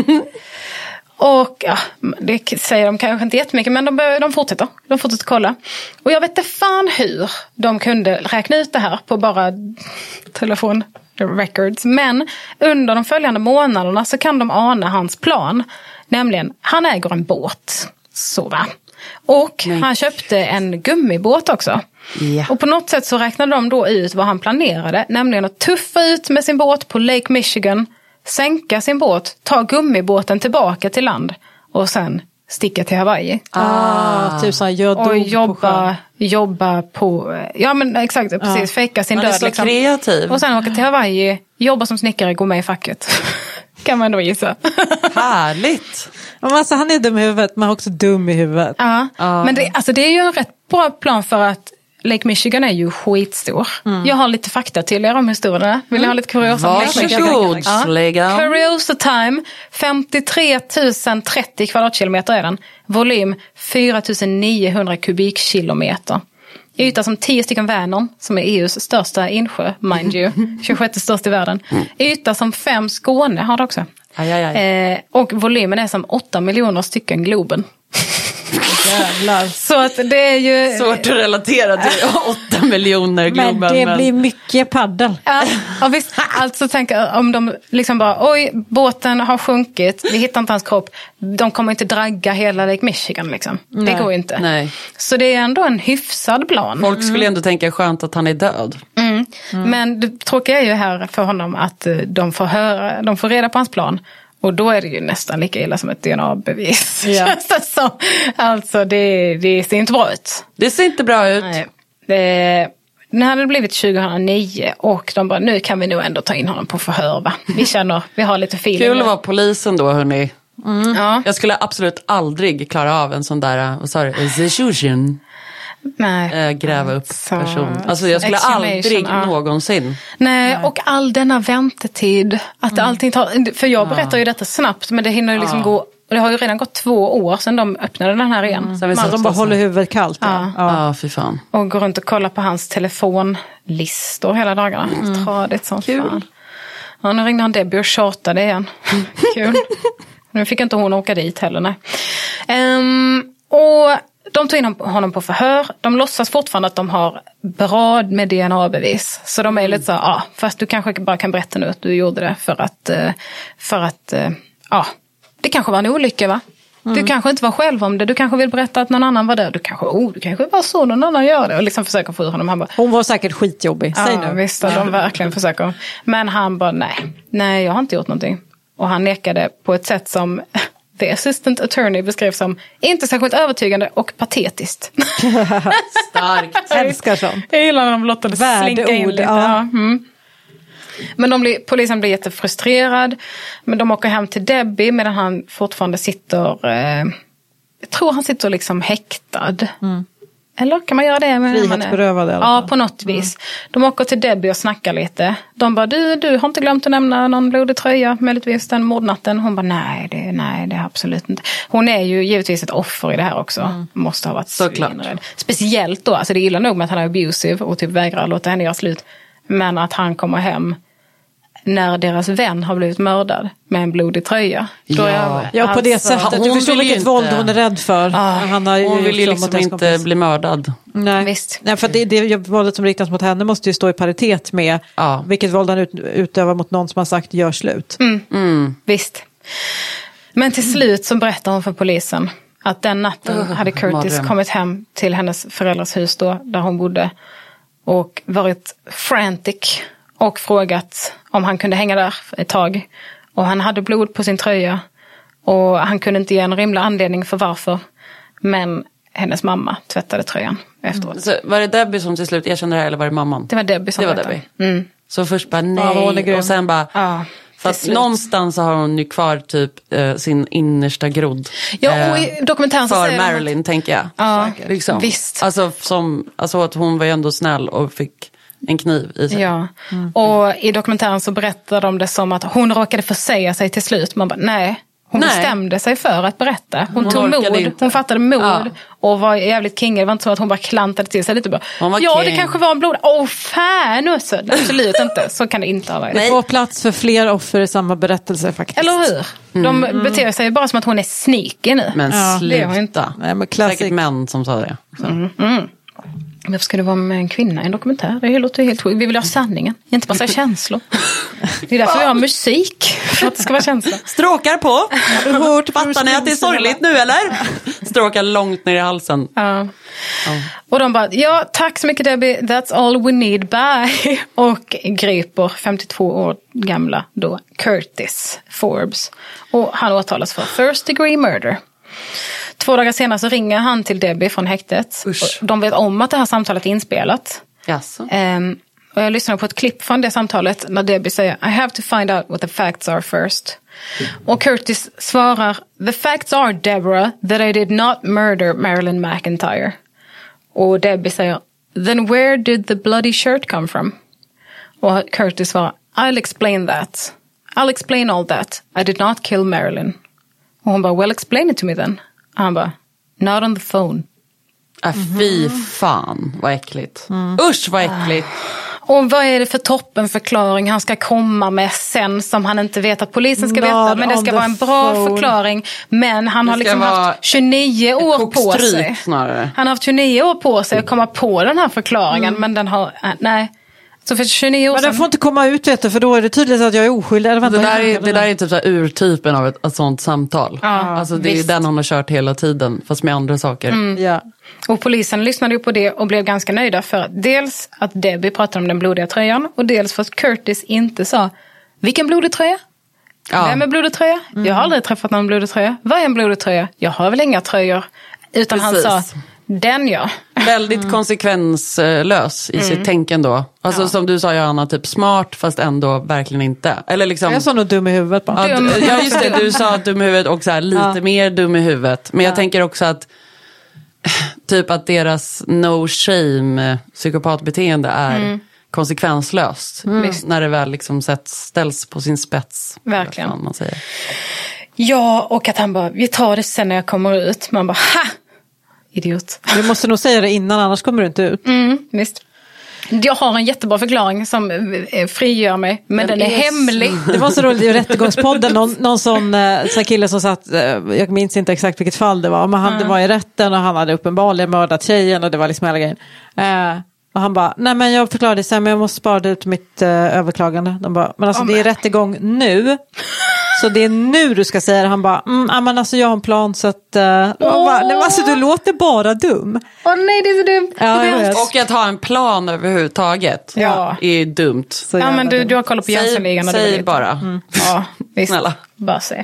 Och ja, det säger de kanske inte jättemycket, men de, bör, de fortsätter. De fortsätter kolla. Och jag vet inte fan hur de kunde räkna ut det här på bara telefon records. Men under de följande månaderna så kan de ana hans plan. Nämligen, han äger en båt. Så va. Och Nej. han köpte en gummibåt också. Yeah. Och på något sätt så räknade de då ut vad han planerade. Nämligen att tuffa ut med sin båt på Lake Michigan. Sänka sin båt, ta gummibåten tillbaka till land och sen sticka till Hawaii. Ah, typ så här, jag dog och jobba, på jobba på, ja men exakt, precis, ah. fejka sin Man död. är så liksom. kreativ. Och sen åka till Hawaii, jobba som snickare, gå med i facket. Kan man då gissa. Härligt. Alltså, han är dum i huvudet, men också dum i huvudet. Ja, ah. men det, alltså, det är ju en rätt bra plan för att Lake Michigan är ju skitstor. Mm. Jag har lite fakta till er om hur stor den är. Vill ni ha lite kuriosa? Varsågod, ja. Curiosa time, femtiotre tusen trettio kvadratkilometer är den. Volym, fyra tusen niohundra kubikkilometer. Yta som tio stycken Vänern, som är E U:s största insjö, mind you. tjugosjätte störst i världen. Yta som fem Skåne har det också. Aj, aj, aj. Eh, och volymen är som åtta miljoner stycken Globen. Jävlar. Så att det är ju svårt att relatera till åtta miljoner Globen. Men det men... blir mycket paddel. Ja, och visst, alltså tänk om de liksom bara, oj, båten har sjunkit, vi hittar inte hans kropp. De kommer inte dragga hela Lake Michigan liksom. Nej. Det går ju inte. Nej. Så det är ändå en hyfsad plan. Folk skulle mm. ändå tänka skönt att han är död. Mm. Mm. Men det tråkiga är ju här för honom att de får höra, de får reda på hans plan. Och då är det ju nästan lika illa som ett D N A-bevis. Ja. Alltså det, det ser inte bra ut. Det ser inte bra ut. Nej. Det, nu hade det blivit tjugohundranio och de bara, nu kan vi nog ändå ta in honom på förhör, va? Vi känner, vi har lite feeling. Kul att vara polisen då, hörni. Mm. Ja. Jag skulle absolut aldrig klara av en sån där, vad sa du, execution. Nej. Äh, gräva upp så, person. Alltså jag skulle aldrig ja. någonsin. Nej, Nej, och all denna väntetid. Att mm. allting tar, för jag berättar ja. ju detta snabbt, men det hinner ju liksom ja. gå. Och det har ju redan gått två år sedan de öppnade den här igen. Mm. Så de bara håller huvudet kallt. Ja, ja. ja fy fan. Och går runt och kollar på hans telefonlistor hela dagarna. Mm. Tradigt som Kul. fan. Ja, nu ringde han Debbie och tjatade igen. Kul. Nu fick inte hon åka dit heller, nej. Um, och de tog in honom på förhör. De låtsas fortfarande att de har bra med D N A-bevis. Så de är lite så, ja, fast du kanske bara kan berätta nu att du gjorde det för att, för att, ja, det kanske var en olycka, va? Mm. Du kanske inte var själv om det. Du kanske vill berätta att någon annan var där. Du kanske, oh, du kanske var så någon annan gör det. Och liksom försöker få ur honom. Han bara, hon var säkert skitjobbig. Säg ja, nu. Visst, de verkligen försöker. Men han bara, nej. Nej, jag har inte gjort någonting. Och han nekade på ett sätt som the assistant attorney beskrev som inte särskilt övertygande och patetiskt. Starkt. Älskar sånt. Jag gillar när de låter det slinka in lite. Ja. Ja. Mm. Men de blir, polisen blir jättefrustrerad. Men de åker hem till Debbie medan han fortfarande sitter, eh, jag tror han sitter liksom häktad. Mm. Eller kan man göra det? Med frihetsberövad i alla fall. Ja, på något vis. Mm. De åker till Debbie och snackar lite. De bara, du, du har inte glömt att nämna någon blodig tröja möjligtvis den mordnatten. Hon bara, nej det, nej, det är absolut inte. Hon är ju givetvis ett offer i det här också. Mm. Måste ha varit svinrädd. Speciellt då, alltså det är illa nog med att han är abusive och typ vägrar låta henne göra slut. Men att han kommer hem när deras vän har blivit mördad med en blodig tröja. Då ja. Är, ja, på det alltså, sättet. Du förstår vilket inte, våld hon är rädd för. Ah, han har hon vill ju liksom inte bli mördad. Nej, visst. Nej, för det, det våldet som riktas mot henne måste ju stå i paritet med ah. vilket våld han ut, utövar mot någon som har sagt gör slut. Mm. Mm. Visst. Men till slut så berättar hon för polisen att den natten uh, hade Curtis Madden. kommit hem till hennes föräldrars hus då, där hon bodde och varit frantic och frågat om han kunde hänga där ett tag. Och han hade blod på sin tröja. Och han kunde inte ge en rimlig anledning för varför. Men hennes mamma tvättade tröjan efteråt. Mm. Så var det Debbie som till slut erkände det här eller var det mamman? Det var Debbie som det var Debbie. Mm. Så först bara nej ja, och sen bara... Ja. För att någonstans har hon ju kvar typ eh, sin innersta grodd. Ja, och i dokumentären så för säger Marilyn hon... tänker jag. Ja, liksom. Visst. Alltså, som, alltså att hon var ju ändå snäll och fick en kniv i sig. Ja, mm. Och i dokumentären så berättar de det som att hon råkade försäga sig till slut. Man bara, nej. Hon nej. bestämde sig för att berätta. Hon, hon tog mod, inte. hon fattade mod ja. och var jävligt king. Det var inte så att hon bara klantade till sig lite bara. Ja, king. Det kanske var en blod. Åh, oh, fan också. Absolut inte. Så kan det inte ha varit. Det får plats för fler offer i samma berättelse faktiskt. Eller hur? De mm. beter sig bara som att hon är sneaky nu. Men ja. sluta. Det är hon inte. Nej, men klassik. Säkert män som sa det. Mm. Mm. Varför ska det vara med en kvinna i en dokumentär? Det låter helt sjukt. Vi vill ha sanningen, inte bara säga känslor. Det är därför vi har musik, för att det ska vara känslor. Stråkar på. Har du hört, fattar ni att det är sorgligt nu, eller? Stråkar långt ner i halsen. Ja. Ja. Och de bara, ja, tack så mycket Debbie, that's all we need, bye. Och griper femtiotvå år gamla då Curtis Forbes. Och han åtalas för first degree murder. Två dagar senare så ringer han till Debbie från häktet. Usch. De vet om att det här samtalet är inspelat. Yes. Um, och jag lyssnar på ett klipp från det samtalet när Debbie säger I have to find out what the facts are first. Mm. Och Curtis svarar the facts are, Deborah, that I did not murder Marilyn McIntyre. Och Debbie säger then where did the bloody shirt come from? Och Curtis svarar I'll explain that. I'll explain all that. I did not kill Marilyn. Och hon bara, well explain it to me then. Och han bara, not on the phone. Äh, fy fan, vad äckligt. Mm. Usch, vad äckligt. Och vad är det för toppenförklaring han ska komma med sen som han inte vet att polisen ska not veta. Men det ska vara en bra phone. förklaring. Men han det har liksom haft tjugonio år på sig. Snarare. Han har haft tjugonio år på sig att komma på den här förklaringen. Mm. Men den har, äh, nej. Så för tjugonio år men den sedan... får inte komma ut, vet du, för då är det tydligt att jag är oskyldig. Eller vänta, det, där är, det där är typ så här urtypen av ett, ett sånt samtal. Ja, alltså det visst. Är den hon har kört hela tiden, fast med andra saker. Mm. Ja. Och polisen lyssnade ju på det och blev ganska nöjda för dels att Debbie pratade om den blodiga tröjan och dels för att Curtis inte sa vilken blodig tröja? Ja. Vem är blodig tröja? Mm. Jag har aldrig träffat någon blodig tröja. Vad är en blodig tröja? Jag har väl inga tröjor. Utan precis. Han sa, den ja. väldigt mm. konsekvenslös i mm. sitt tänken då. Alltså ja. Som du sa, Johanna, typ smart fast ändå verkligen inte. Eller liksom, jag sa nog dum i huvudet bara. Ja, ja just det, du sa dum i huvudet och så här, lite ja. mer dum i huvudet. Men jag ja. tänker också att typ att deras no shame psykopatbeteende är mm. konsekvenslöst. Mm. När det väl liksom sätts, ställs på sin spets. Verkligen. Man säger. Ja, och att han bara, vi tar det sen när jag kommer ut. Man bara, ha! Idiot. Du måste nog säga det innan, annars kommer du inte ut. Mm, visst. Jag har en jättebra förklaring som frigör mig, men den, den är yes. hemlig. Det var så roligt i Rättegångspodden, någon, någon sån, sån kille som satt, jag minns inte exakt vilket fall det var, men han mm. det var i rätten och han hade uppenbarligen mördat tjejen och det var liksom hela grejen. Eh, och han bara, nej men jag förklarade sen, men jag måste spara ut mitt uh, överklagande. De bara, men alltså oh, det är rättegång nu. Så det är nu du ska säga det. Han bara, mm, ah, men alltså jag har en plan så att... Uh, oh. bara, nej, alltså du låter bara dum. Åh oh, nej, det är så dumt. Ja, och att ha en plan överhuvudtaget ja. är dumt. Så ja, men du, du har kollat på Jönssonligan. Säg, säg bara. Mm. Ja, visst. Snälla. Bara säg.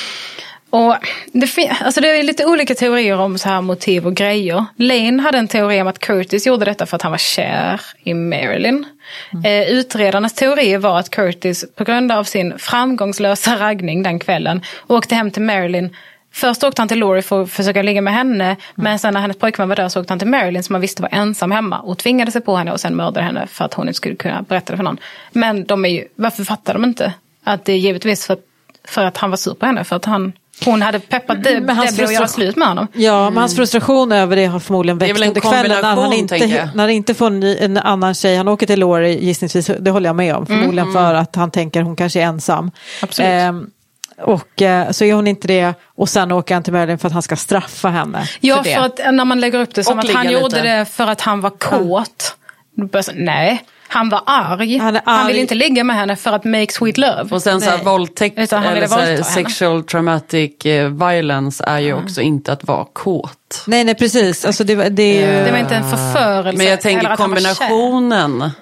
Och det, fin- alltså det är lite olika teorier om så här motiv och grejer. Lane hade en teori om att Curtis gjorde detta för att han var kär i Marilyn. Mm. Eh, utredarnas teori var att Curtis på grund av sin framgångslösa raggning den kvällen åkte hem till Marilyn. Först åkte han till Laurie för att försöka ligga med henne. Mm. Men sen när hennes pojkvän var där så åkte han till Marilyn som man visste var ensam hemma. Och tvingade sig på henne och sen mördade henne för att hon inte skulle kunna berätta det för någon. Men de är ju, varför fattar de inte? Att det är givetvis för, för att han var sur på henne. För att han... Hon hade peppat det, det blev att göra slut med honom. Ja, mm. men hans frustration över det har förmodligen växt under kvällen när han inte, när han inte får en, en annan tjej. Han åker till Laurie gissningsvis, det håller jag med om. Förmodligen mm. för att han tänker hon kanske är ensam. Absolut. Ehm, och eh, så är hon inte det. Och sen åker han till Marilyn för att han ska straffa henne. Ja, för, det. för att när man lägger upp det som och att han lite. gjorde det för att han var kåt. Ja. Nej. Han var arg. Han, arg. han ville inte ligga med henne för att make sweet love. Och sen så här, våldtäkt eller så här, sexual traumatic violence är ju mm. också inte att vara kåt. Nej, nej precis. Alltså det, det, är ju... det var inte en förförelse. Men jag tänker kombinationen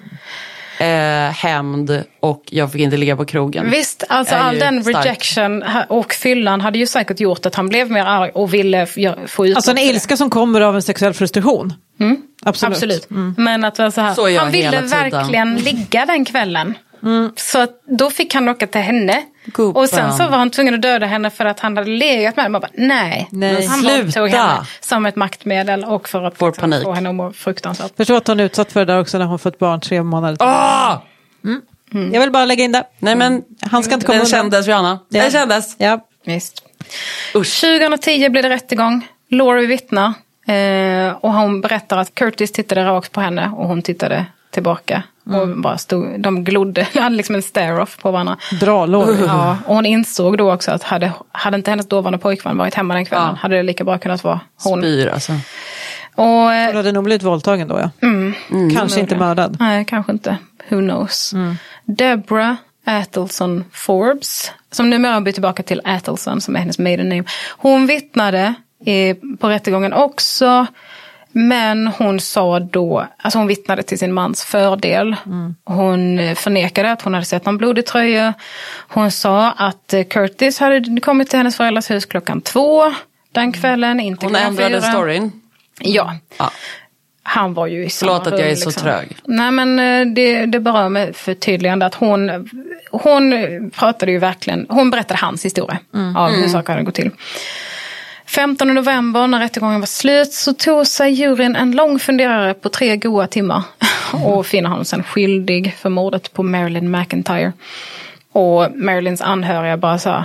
eh, hämnd och jag fick inte ligga på krogen. Visst, alltså all den stark. rejection och fyllan hade ju säkert gjort att han blev mer arg och ville få ut. Alltså en ilska som kommer av en sexuell frustration. Mm. Absolut. Absolut. Mm. Men att vara så här, så han ville verkligen ligga den kvällen. Mm. Så att då fick han åka till henne. Gopa. Och sen så var han tvungen att döda henne för att han hade legat med henne. Man bara, nej. nej. Han tog henne som ett maktmedel och för att liksom, få henne att må fruktansvärt. Förstår att hon är utsatt för det där också när hon fått barn tre månader. Åh! Mm. Mm. Jag vill bara lägga in det. Nej men han ska inte komma den kändes, Johanna. Ja. Den kändes. Ja. Visst. tjugohundratio blev det rättegång. Laurie vittnar. Eh, och hon berättar att Curtis tittade rakt på henne och hon tittade tillbaka. Mm. Och bara stod, de glodde, hade liksom en stare-off på varandra. Bra Laurie. Ja, och hon insåg då också att hade, hade inte hennes dåvarande pojkvän varit hemma den kvällen ja. hade det lika bra kunnat vara hon. Spyr alltså. Och, hon hade nog blivit våldtagen då ja. Mm, mm. Kanske inte mördad. Nej, kanske inte. Who knows. Mm. Deborah Athelson Forbes, som numera bytt tillbaka till Athelson som är hennes maiden name. Hon vittnade i, på rättegången också. Men hon sa då, alltså hon vittnade till sin mans fördel. Mm. Hon förnekade att hon hade sett någon blodig tröja. Hon sa att Curtis hade kommit till hennes föräldrars hus klockan två den kvällen. Inte hon ändrade fyra. Storyn. Ja. ja. Han var ju i samma Förlåt att jag är liksom. så trög. Nej men det, det berör mig för tydligande att hon, hon pratade ju verkligen, hon berättade hans historia mm. av hur mm. saker hade gått till. femtonde november när rättegången var slut så tog sig juryn en lång funderare på tre goda timmar och finner honom sen skyldig för mordet på Marilyn McIntyre. Och Marilyns anhöriga bara så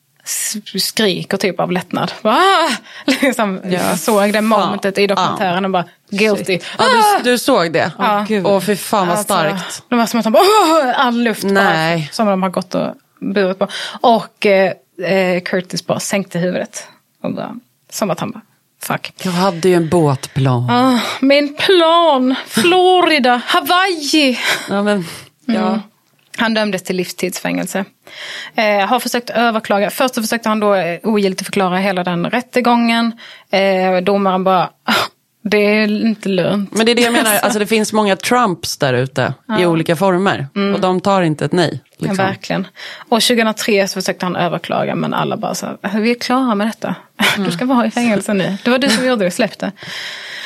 skriker typ av lättnad. Ah! Liksom, ja. Jag såg det momentet i dokumentären och bara guilty. Ja, du, du såg det? Ja. Åh, oh, fy fan vad starkt. Alltså, det var som att de bara, oh, all luft Nej. Bara, som de har gått och burit på. Och eh, Curtis bara sänkte huvudet. Och bara, som att han bara, fuck. Jag hade ju en båtplan. Ah, min plan, Florida, Hawaii. Ja, men, ja. Mm. Han dömdes till livstidsfängelse. Eh, har försökt överklaga. Först så försökte han då eh, ogiltigt förklara hela den rättegången. Eh, domaren bara, det är inte lönt. Men det är det jag menar, alltså det finns många Trumps där ute ja. i olika former. Mm. Och de tar inte ett nej. Liksom. Ja, verkligen. Och tjugohundratre så försökte han överklaga, men alla bara så vi är klara med detta. Mm. Du ska vara i fängelse nu. Det var du som gjorde det, släppte.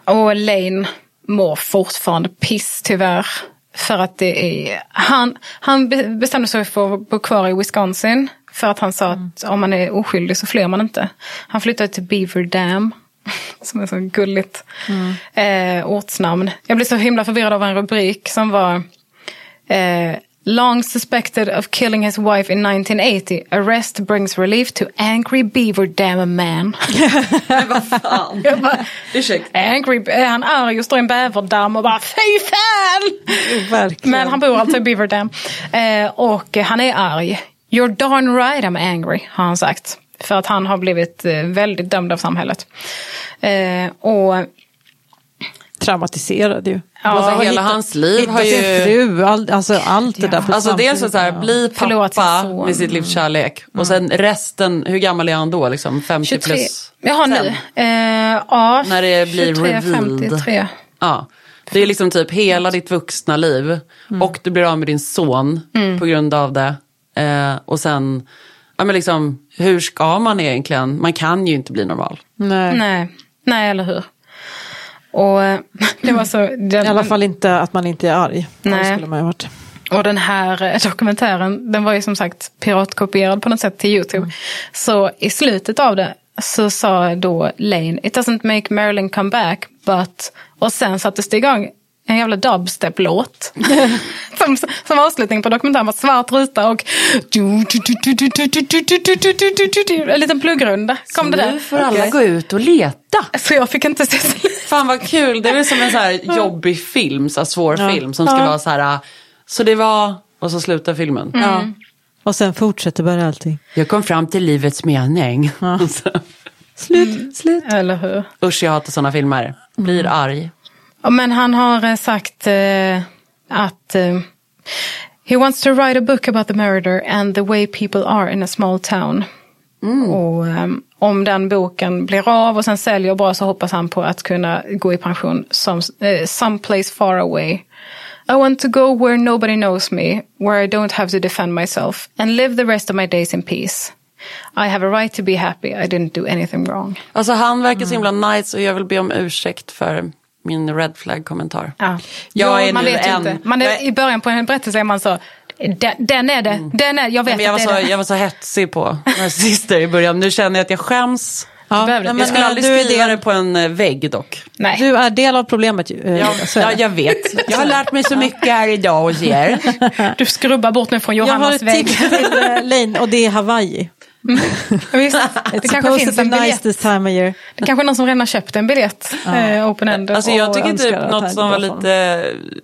Och Lane mår fortfarande piss tyvärr. För att det är... Han, han bestämde sig för att bo kvar i Wisconsin. För att han sa mm. att om man är oskyldig så flyr man inte. Han flyttade till Beaver Dam. Som är så gulligt mm. eh, ortsnamn. Jag blev så himla förvirrad av en rubrik som var... Eh, Long suspected of killing his wife in nineteen eighty. Arrest brings relief to angry Beaver Dam man. Vad fan? Bara, ursäkta. Angry, han är arg och står i en bäverdamm och bara fy fan! Men han bor alltså i Beaver Dam. Eh, och han är arg. You're darn right I'm angry, har han sagt. För att han har blivit eh, väldigt dömd av samhället. Eh, och... traumatiserad ju. Ja, alltså, hela hitta, hans liv har ju... fru, all, alltså allt det ja. där. Alltså dels så här, bli pappa med sitt livs kärlek. Mm. Och sen resten, hur gammal är han då? Liksom femtio tjugotre plus Jaha, nu. Eh, ja, när det blir tjugotre, revealed. femtiotre Ja, det är liksom typ hela ditt vuxna liv. Mm. Och du blir av med din son mm. på grund av det. Eh, och sen, ja men liksom, hur ska man egentligen? Man kan ju inte bli normal. Nej, Nej, Nej eller hur? Och det var så... Den, i alla fall inte att man inte är arg. Nej. Skulle man ha varit. Och den här dokumentären, den var ju som sagt piratkopierad på något sätt till YouTube. Mm. Så i slutet av det så sa då Lane, it doesn't make Marilyn come back, but... Och sen sattes det igång en jävla dubstep-låt. som, som avslutning på dokumentären var svart ruta och... en liten pluggrunda. Kom så det där. Nu får alla okay. gå ut och leta. Så jag fick inte se. Fan vad kul. Det är som en så här jobbig film, så här svår ja. film som ska ja. vara så här... Så det var... Och så slutar filmen. Mm. Ja. Och sen fortsätter bara allting. Jag kom fram till livets mening. Ja. slut, mm. slut. Eller hur? Usch, jag hatar såna filmer. Blir mm. arg. Men han har sagt uh, att uh, he wants to write a book about the murder and the way people are in a small town. Mm. Och um, om den boken blir av och sen säljer bra så hoppas han på att kunna gå i pension som uh, someplace far away. I want to go where nobody knows me, where I don't have to defend myself and live the rest of my days in peace. I have a right to be happy. I didn't do anything wrong. Alltså han verkar så himla nice och jag vill be om ursäkt för min red flag-kommentar. Ja. Jag jo, är man nu vet en... inte. Man är, I början på en berättelse är man så... Den, den är det. Mm. Den är, jag vet men jag, att var det så, är jag var så hetsig på nazister i början. Nu känner jag att jag skäms. Ja, nej, men jag skulle aldrig du skriva är det på en vägg dock. Nej. Du är del av problemet. Ja, ja, jag vet. Jag har lärt mig så mycket här idag hos er. Du skrubbar bort nu från Johannas vägg. Jag har ett tips till Lane och det är Hawaii. Mm. Visst, det kanske finns en biljett. Nice time of year. Det kanske är någon som redan har köpt en biljett. Ja. Eh, open-end. Alltså jag tycker typ något som var lite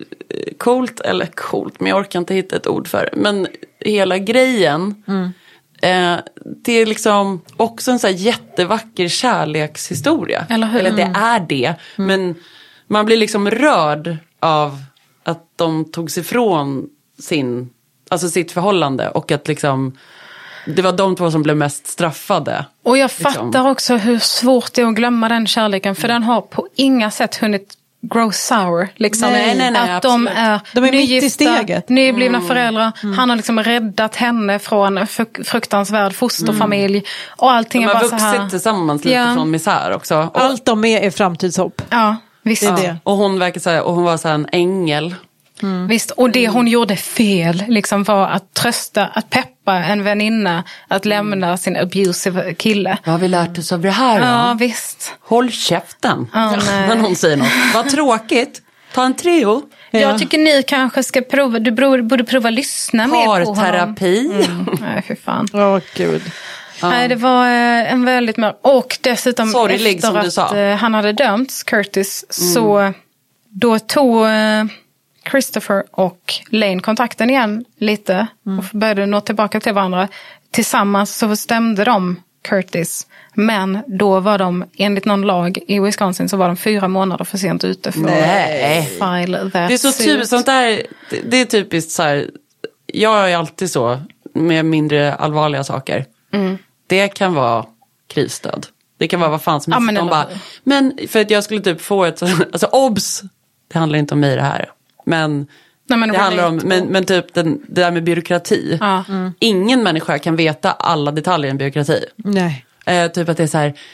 coolt, eller coolt, men jag orkar inte hitta ett ord för. Men hela grejen, mm. eh, det är liksom också en så här jättevacker kärlekshistoria. Eller hur? Eller det är det. Mm. Men man blir liksom rörd av att de tog sig från sin, alltså sitt förhållande och att liksom... Det var de två som blev mest straffade. Och jag liksom. fattar också hur svårt det är att glömma den kärleken. För den har på inga sätt hunnit grow sour. Liksom. Nej, nej, nej, att de är, de är nygifta, mitt i steget. Nyblivna mm. föräldrar. Mm. Han har liksom räddat henne från fr- fruktansvärd fosterfamilj. Mm. Och allting de är har bara så här. vuxit tillsammans lite ja. från misär också. Och, allt de är är framtidshopp. Ja, visst. Det är ja. det. Och hon verkar så här, och hon var så här en ängel. Mm. Visst, och det hon gjorde fel liksom var att trösta, att peppa en väninna att lämna sin abusive kille. Vad har vi lärt oss av det här då? Ja, visst. Håll käften. Ja, när någon säger något. Vad tråkigt. Ta en trio. Ja. Jag tycker ni kanske ska prova, du borde prova lyssna mer på honom. Parterapi. Mm. Nej, för fan. Åh, oh, gud. Ja. Nej, det var en väldigt mörk. Och dessutom sorglig, efter som du att sa. han hade dömts, Curtis, mm. så då tog Christopher och Lane kontakten igen lite mm. och började nå tillbaka till varandra. Tillsammans så stämde de Curtis, men då var de enligt någon lag i Wisconsin så var de fyra månader för sent ute för Nej. file that. Det är så typiskt, sånt där, det, det är typiskt så här, jag är alltid så med mindre allvarliga saker. Mm. Det kan vara krisstöd. Det kan vara vad fan som helst. Ja, men, de bara, men för att jag skulle typ få ett, alltså obs, det handlar inte om mig det här. Men, Nej, men det handlar om, men, men typ den, det där med byråkrati. Ja. Mm. Ingen människa kan veta alla detaljer i en byråkrati. Nej. Eh, typ att det är så här,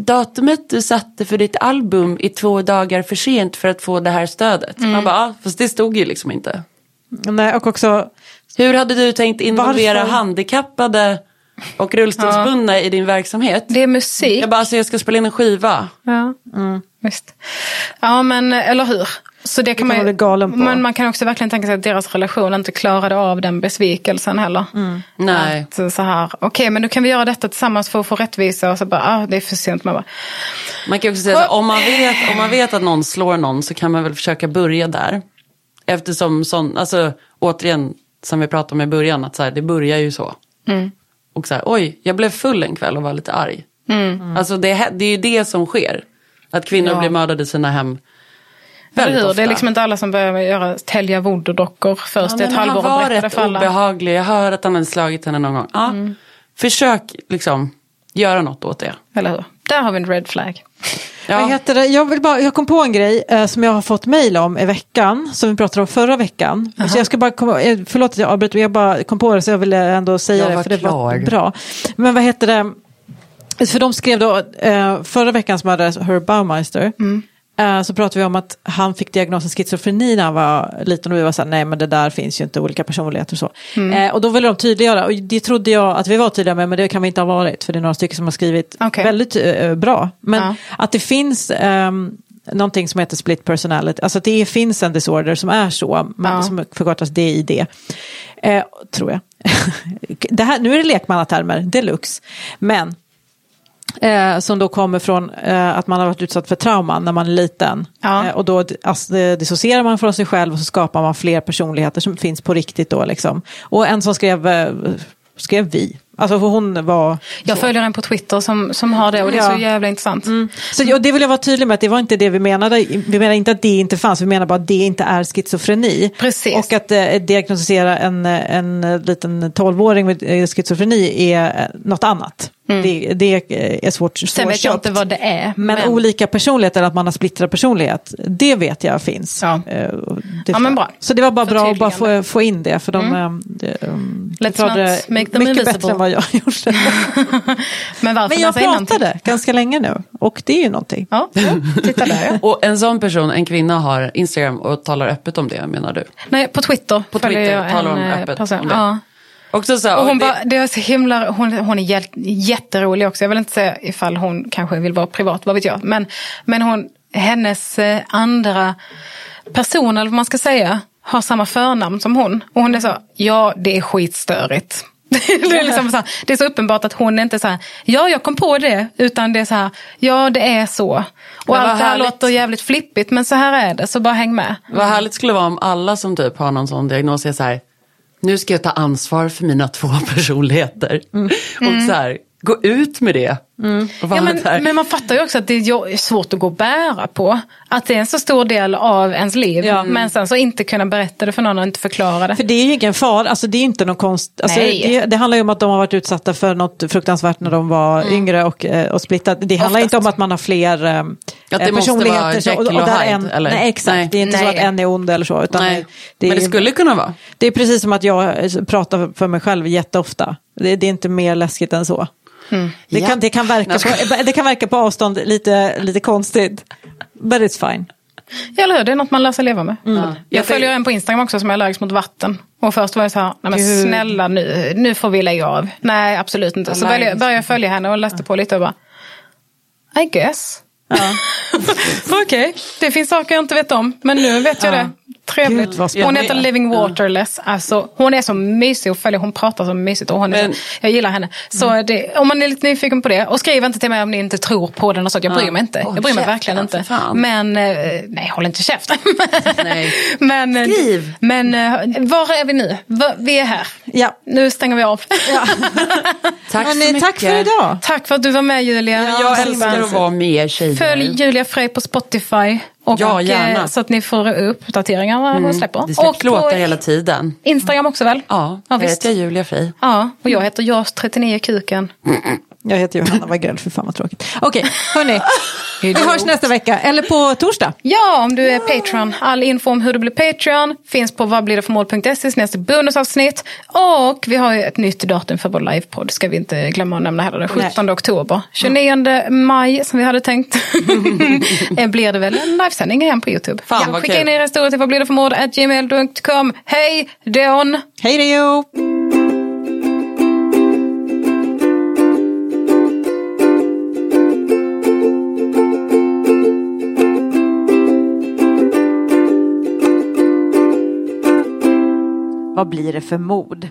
datumet du satte för ditt album i två dagar för sent för att få det här stödet. Mm. Man bara, ja, fast det stod ju liksom inte. Nej, och också... Hur hade du tänkt involvera Varför? handikappade och rullstolsbundna ja. i din verksamhet? Det är musik. Jag bara, alltså jag ska spela in en skiva. Ja, mm. visst. Ja, men eller hur? Så det kan det man ju, galen på. Men man kan också verkligen tänka sig att deras relation inte klarade av den besvikelsen heller. Mm. Nej. Att, så här, okej, okay, men nu kan vi göra detta tillsammans för att få rättvisa och så bara, ah, det är för sent. Man, bara... man kan också säga så, om man vet om man vet att någon slår någon så kan man väl försöka börja där. Eftersom sån, alltså återigen som vi pratade om i början att så här, det börjar ju så. Mm. Och så här, oj, jag blev full en kväll och var lite arg. Mm. Alltså det, det är ju det som sker. Att kvinnor ja. blir mördade i sina hem. Väldigt ofta. Det är liksom inte alla som börjar göra tälja voodoo-dockor först ja, ett halvår och berätta det för alla. Han var rätt obehaglig. Jag hör att han hade slagit henne någon gång. Ja, mm. Försök liksom göra något åt det. Eller hur? Där har vi en red flag. Ja. Vad heter det? Jag, vill bara, jag kom på en grej eh, som jag har fått mejl om i veckan. Som vi pratade om förra veckan. Så jag ska bara komma, förlåt att jag avbryter, jag bara kom på det så jag ville ändå säga jag det. För det klar. var bra. Men vad heter det? För de skrev då eh, förra veckans mördare Herb Baumeister. Mm. Så pratade vi om att han fick diagnosen schizofreni när han var liten och vi var så här, nej men det där finns ju inte olika personligheter och så. Mm. Eh, och då ville de tydliggöra, och det trodde jag att vi var tydliga med, men det kan vi inte ha varit för det är några stycken som har skrivit okay. väldigt eh, bra. Men ja. att det finns eh, någonting som heter split personality, alltså att det finns en disorder som är så, men ja. som förkortas D I D. Eh, tror jag. det här, nu är det lekmannatermer, deluxe. Men Eh, som då kommer från eh, att man har varit utsatt för trauman när man är liten. Ja. Eh, och då alltså, dissocierar man från sig själv och så skapar man fler personligheter som finns på riktigt då liksom. Och en som skrev, eh, skrev vi. Alltså hon var... Jag så. följer en på Twitter som, som har det och det är ja. så jävla intressant. Mm. Så och det vill jag vara tydlig med att det var inte det vi menade. Vi menar inte att det inte fanns, vi menar bara att det inte är schizofreni. Precis. Och att eh, diagnostisera en, en liten tolvåring med eh, schizofreni är eh, något annat. Mm. Det, det är svårt. Sen vet jag inte vad det är. Men, men olika personligheter, att man har splittrad personlighet, det vet jag finns. Ja, det ja men bra. Så det var bara bra att bara få, få in det. För de, mm. de, de, de Let's not make them mycket invisible. bättre än vad jag gjorde. men varför men jag pratade ganska länge nu. Och det är ju någonting. Ja, ja. Titta där. Ja. Och en sån person, en kvinna har Instagram och talar öppet om det, menar du? Nej, på Twitter. På Twitter talar hon öppet person. om det. Ja. Också så, och hon, det... bara, det är så himla, hon, hon är hjäl, jätterolig också. Jag vill inte säga ifall hon kanske vill vara privat, vad vet jag. Men, men hon, hennes andra person, eller vad man ska säga, har samma förnamn som hon. Och hon är så, ja det är skitstörigt. det, är liksom så här, det är så uppenbart att hon är inte så här, ja jag kom på det, utan det är så här, ja det är så. Och allt det här låter jävligt flippigt, men så här är det, så bara häng med. Vad härligt skulle vara om alla som typ har någon sån diagnos är så här, nu ska jag ta ansvar för mina två personligheter. Mm. Och så här, gå ut med det. Mm. Ja, men, men man fattar ju också att det är svårt att gå och bära på. Att det är en så stor del av ens liv. Ja. Men sen så inte kunna berätta det för någon och inte förklara det. För det är ju ingen far, alltså det är inte någon konst. Alltså det, det handlar ju om att de har varit utsatta för något fruktansvärt när de var mm. yngre och, och splittat. Det handlar Oftast. inte om att man har fler eh, att det personligheter. Måste vara och, och, och där en, eller? Nej, exakt. Nej. Det är inte nej. så att en är ond eller så. Utan nej. Det är, men det skulle kunna vara. Det är precis som att jag pratar för mig själv jätteofta. Det, det är inte mer läskigt än så. Mm. Det, ja. kan, det, kan verka på, det kan verka på avstånd lite, lite konstigt. But it's fine. Ja, eller hur? Det är något man lär sig leva med. Mm. Jag, jag följer en på Instagram också som är allergisk mot vatten. Och först var jag så här, nej men snälla nu, nu får vi lägga av. Nej, absolut inte. Så började jag, började jag följa henne och läste på lite och bara, I guess. Ja. Okej, okay. Det finns saker jag inte vet om. Men nu vet jag ja. det. Trevligt. Gud, hon heter Living Waterless. Alltså, hon är så mysig och följer, hon pratar så mysigt och hon är men, så, jag gillar henne. Så mm. det, om man är lite nyfiken på det, och skriv inte till mig om ni inte tror på den och så, jag bryr mig inte. Jag bryr mig verkligen inte. Men, nej, håll inte käften. Nej. Men, skriv. Men, var är vi nu? Vi är här. Ja. Nu stänger vi av. Ja. Tack men, så mycket. Tack för idag. Tack för att du var med, Julia. Ja, jag älskar att vara med, tjejer. Följ Julia Frey på Spotify. Och, ja, gärna. Så att ni får upp uppdateringar vad mm. släpper. Det släpps låtar hela tiden. Instagram också väl? Ja, ja jag heter Julia Frey. Ja, och jag heter Jas trettionio Kuken. Mm. Jag heter Johanna Wagrell, för fan vad tråkigt. Okej, hörni. Vi hörs nästa vecka, eller på torsdag. Ja, om du är Patreon. All info om hur du blir Patreon finns på vadblidetformål punkt se nästa bonusavsnitt. Och vi har ju ett nytt datum för vår livepodd. Ska vi inte glömma att nämna heller. Den sjuttonde oktober. tjugonionde maj som vi hade tänkt. Blir det väl en livesändning igen på YouTube. Fan, ja, vad skicka kul. in era historier till vadblidetformål at gmail punkt com. Hej Don! Hej då! Vad blir det för mod?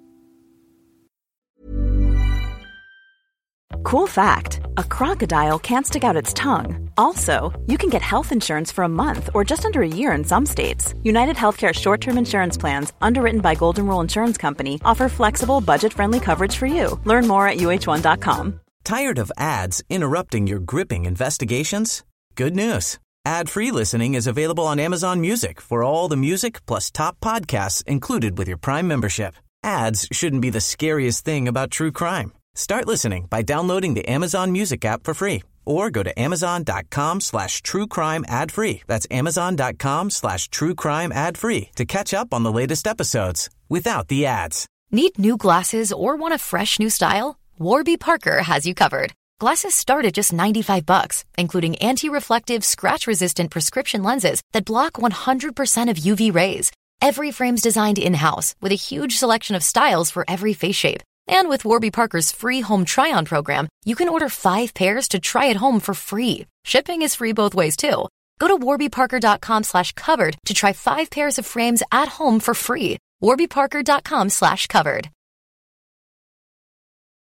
Cool fact, a crocodile can't stick out its tongue. Also, you can get health insurance for a month or just under a year in some states. United Healthcare short-term insurance plans, underwritten by Golden Rule Insurance Company, offer flexible, budget-friendly coverage for you. Learn more at U H one dot com. Tired of ads interrupting your gripping investigations? Good news. Ad-free listening is available on Amazon Music for all the music plus top podcasts included with your Prime membership. Ads shouldn't be the scariest thing about true crime. Start listening by downloading the Amazon Music app for free or go to amazon.com slash true crime ad free. That's amazon.com slash true crime ad free to catch up on the latest episodes without the ads. Need new glasses or want a fresh new style? Warby Parker has you covered. Glasses start at just ninety-five bucks, including anti-reflective, scratch-resistant prescription lenses that block one hundred percent of U V rays. Every frame's designed in-house with a huge selection of styles for every face shape. And with Warby Parker's free home try-on program, you can order five pairs to try at home for free. Shipping is free both ways, too. Go to warbyparker.com slash covered to try five pairs of frames at home for free. warbyparker.com slash covered.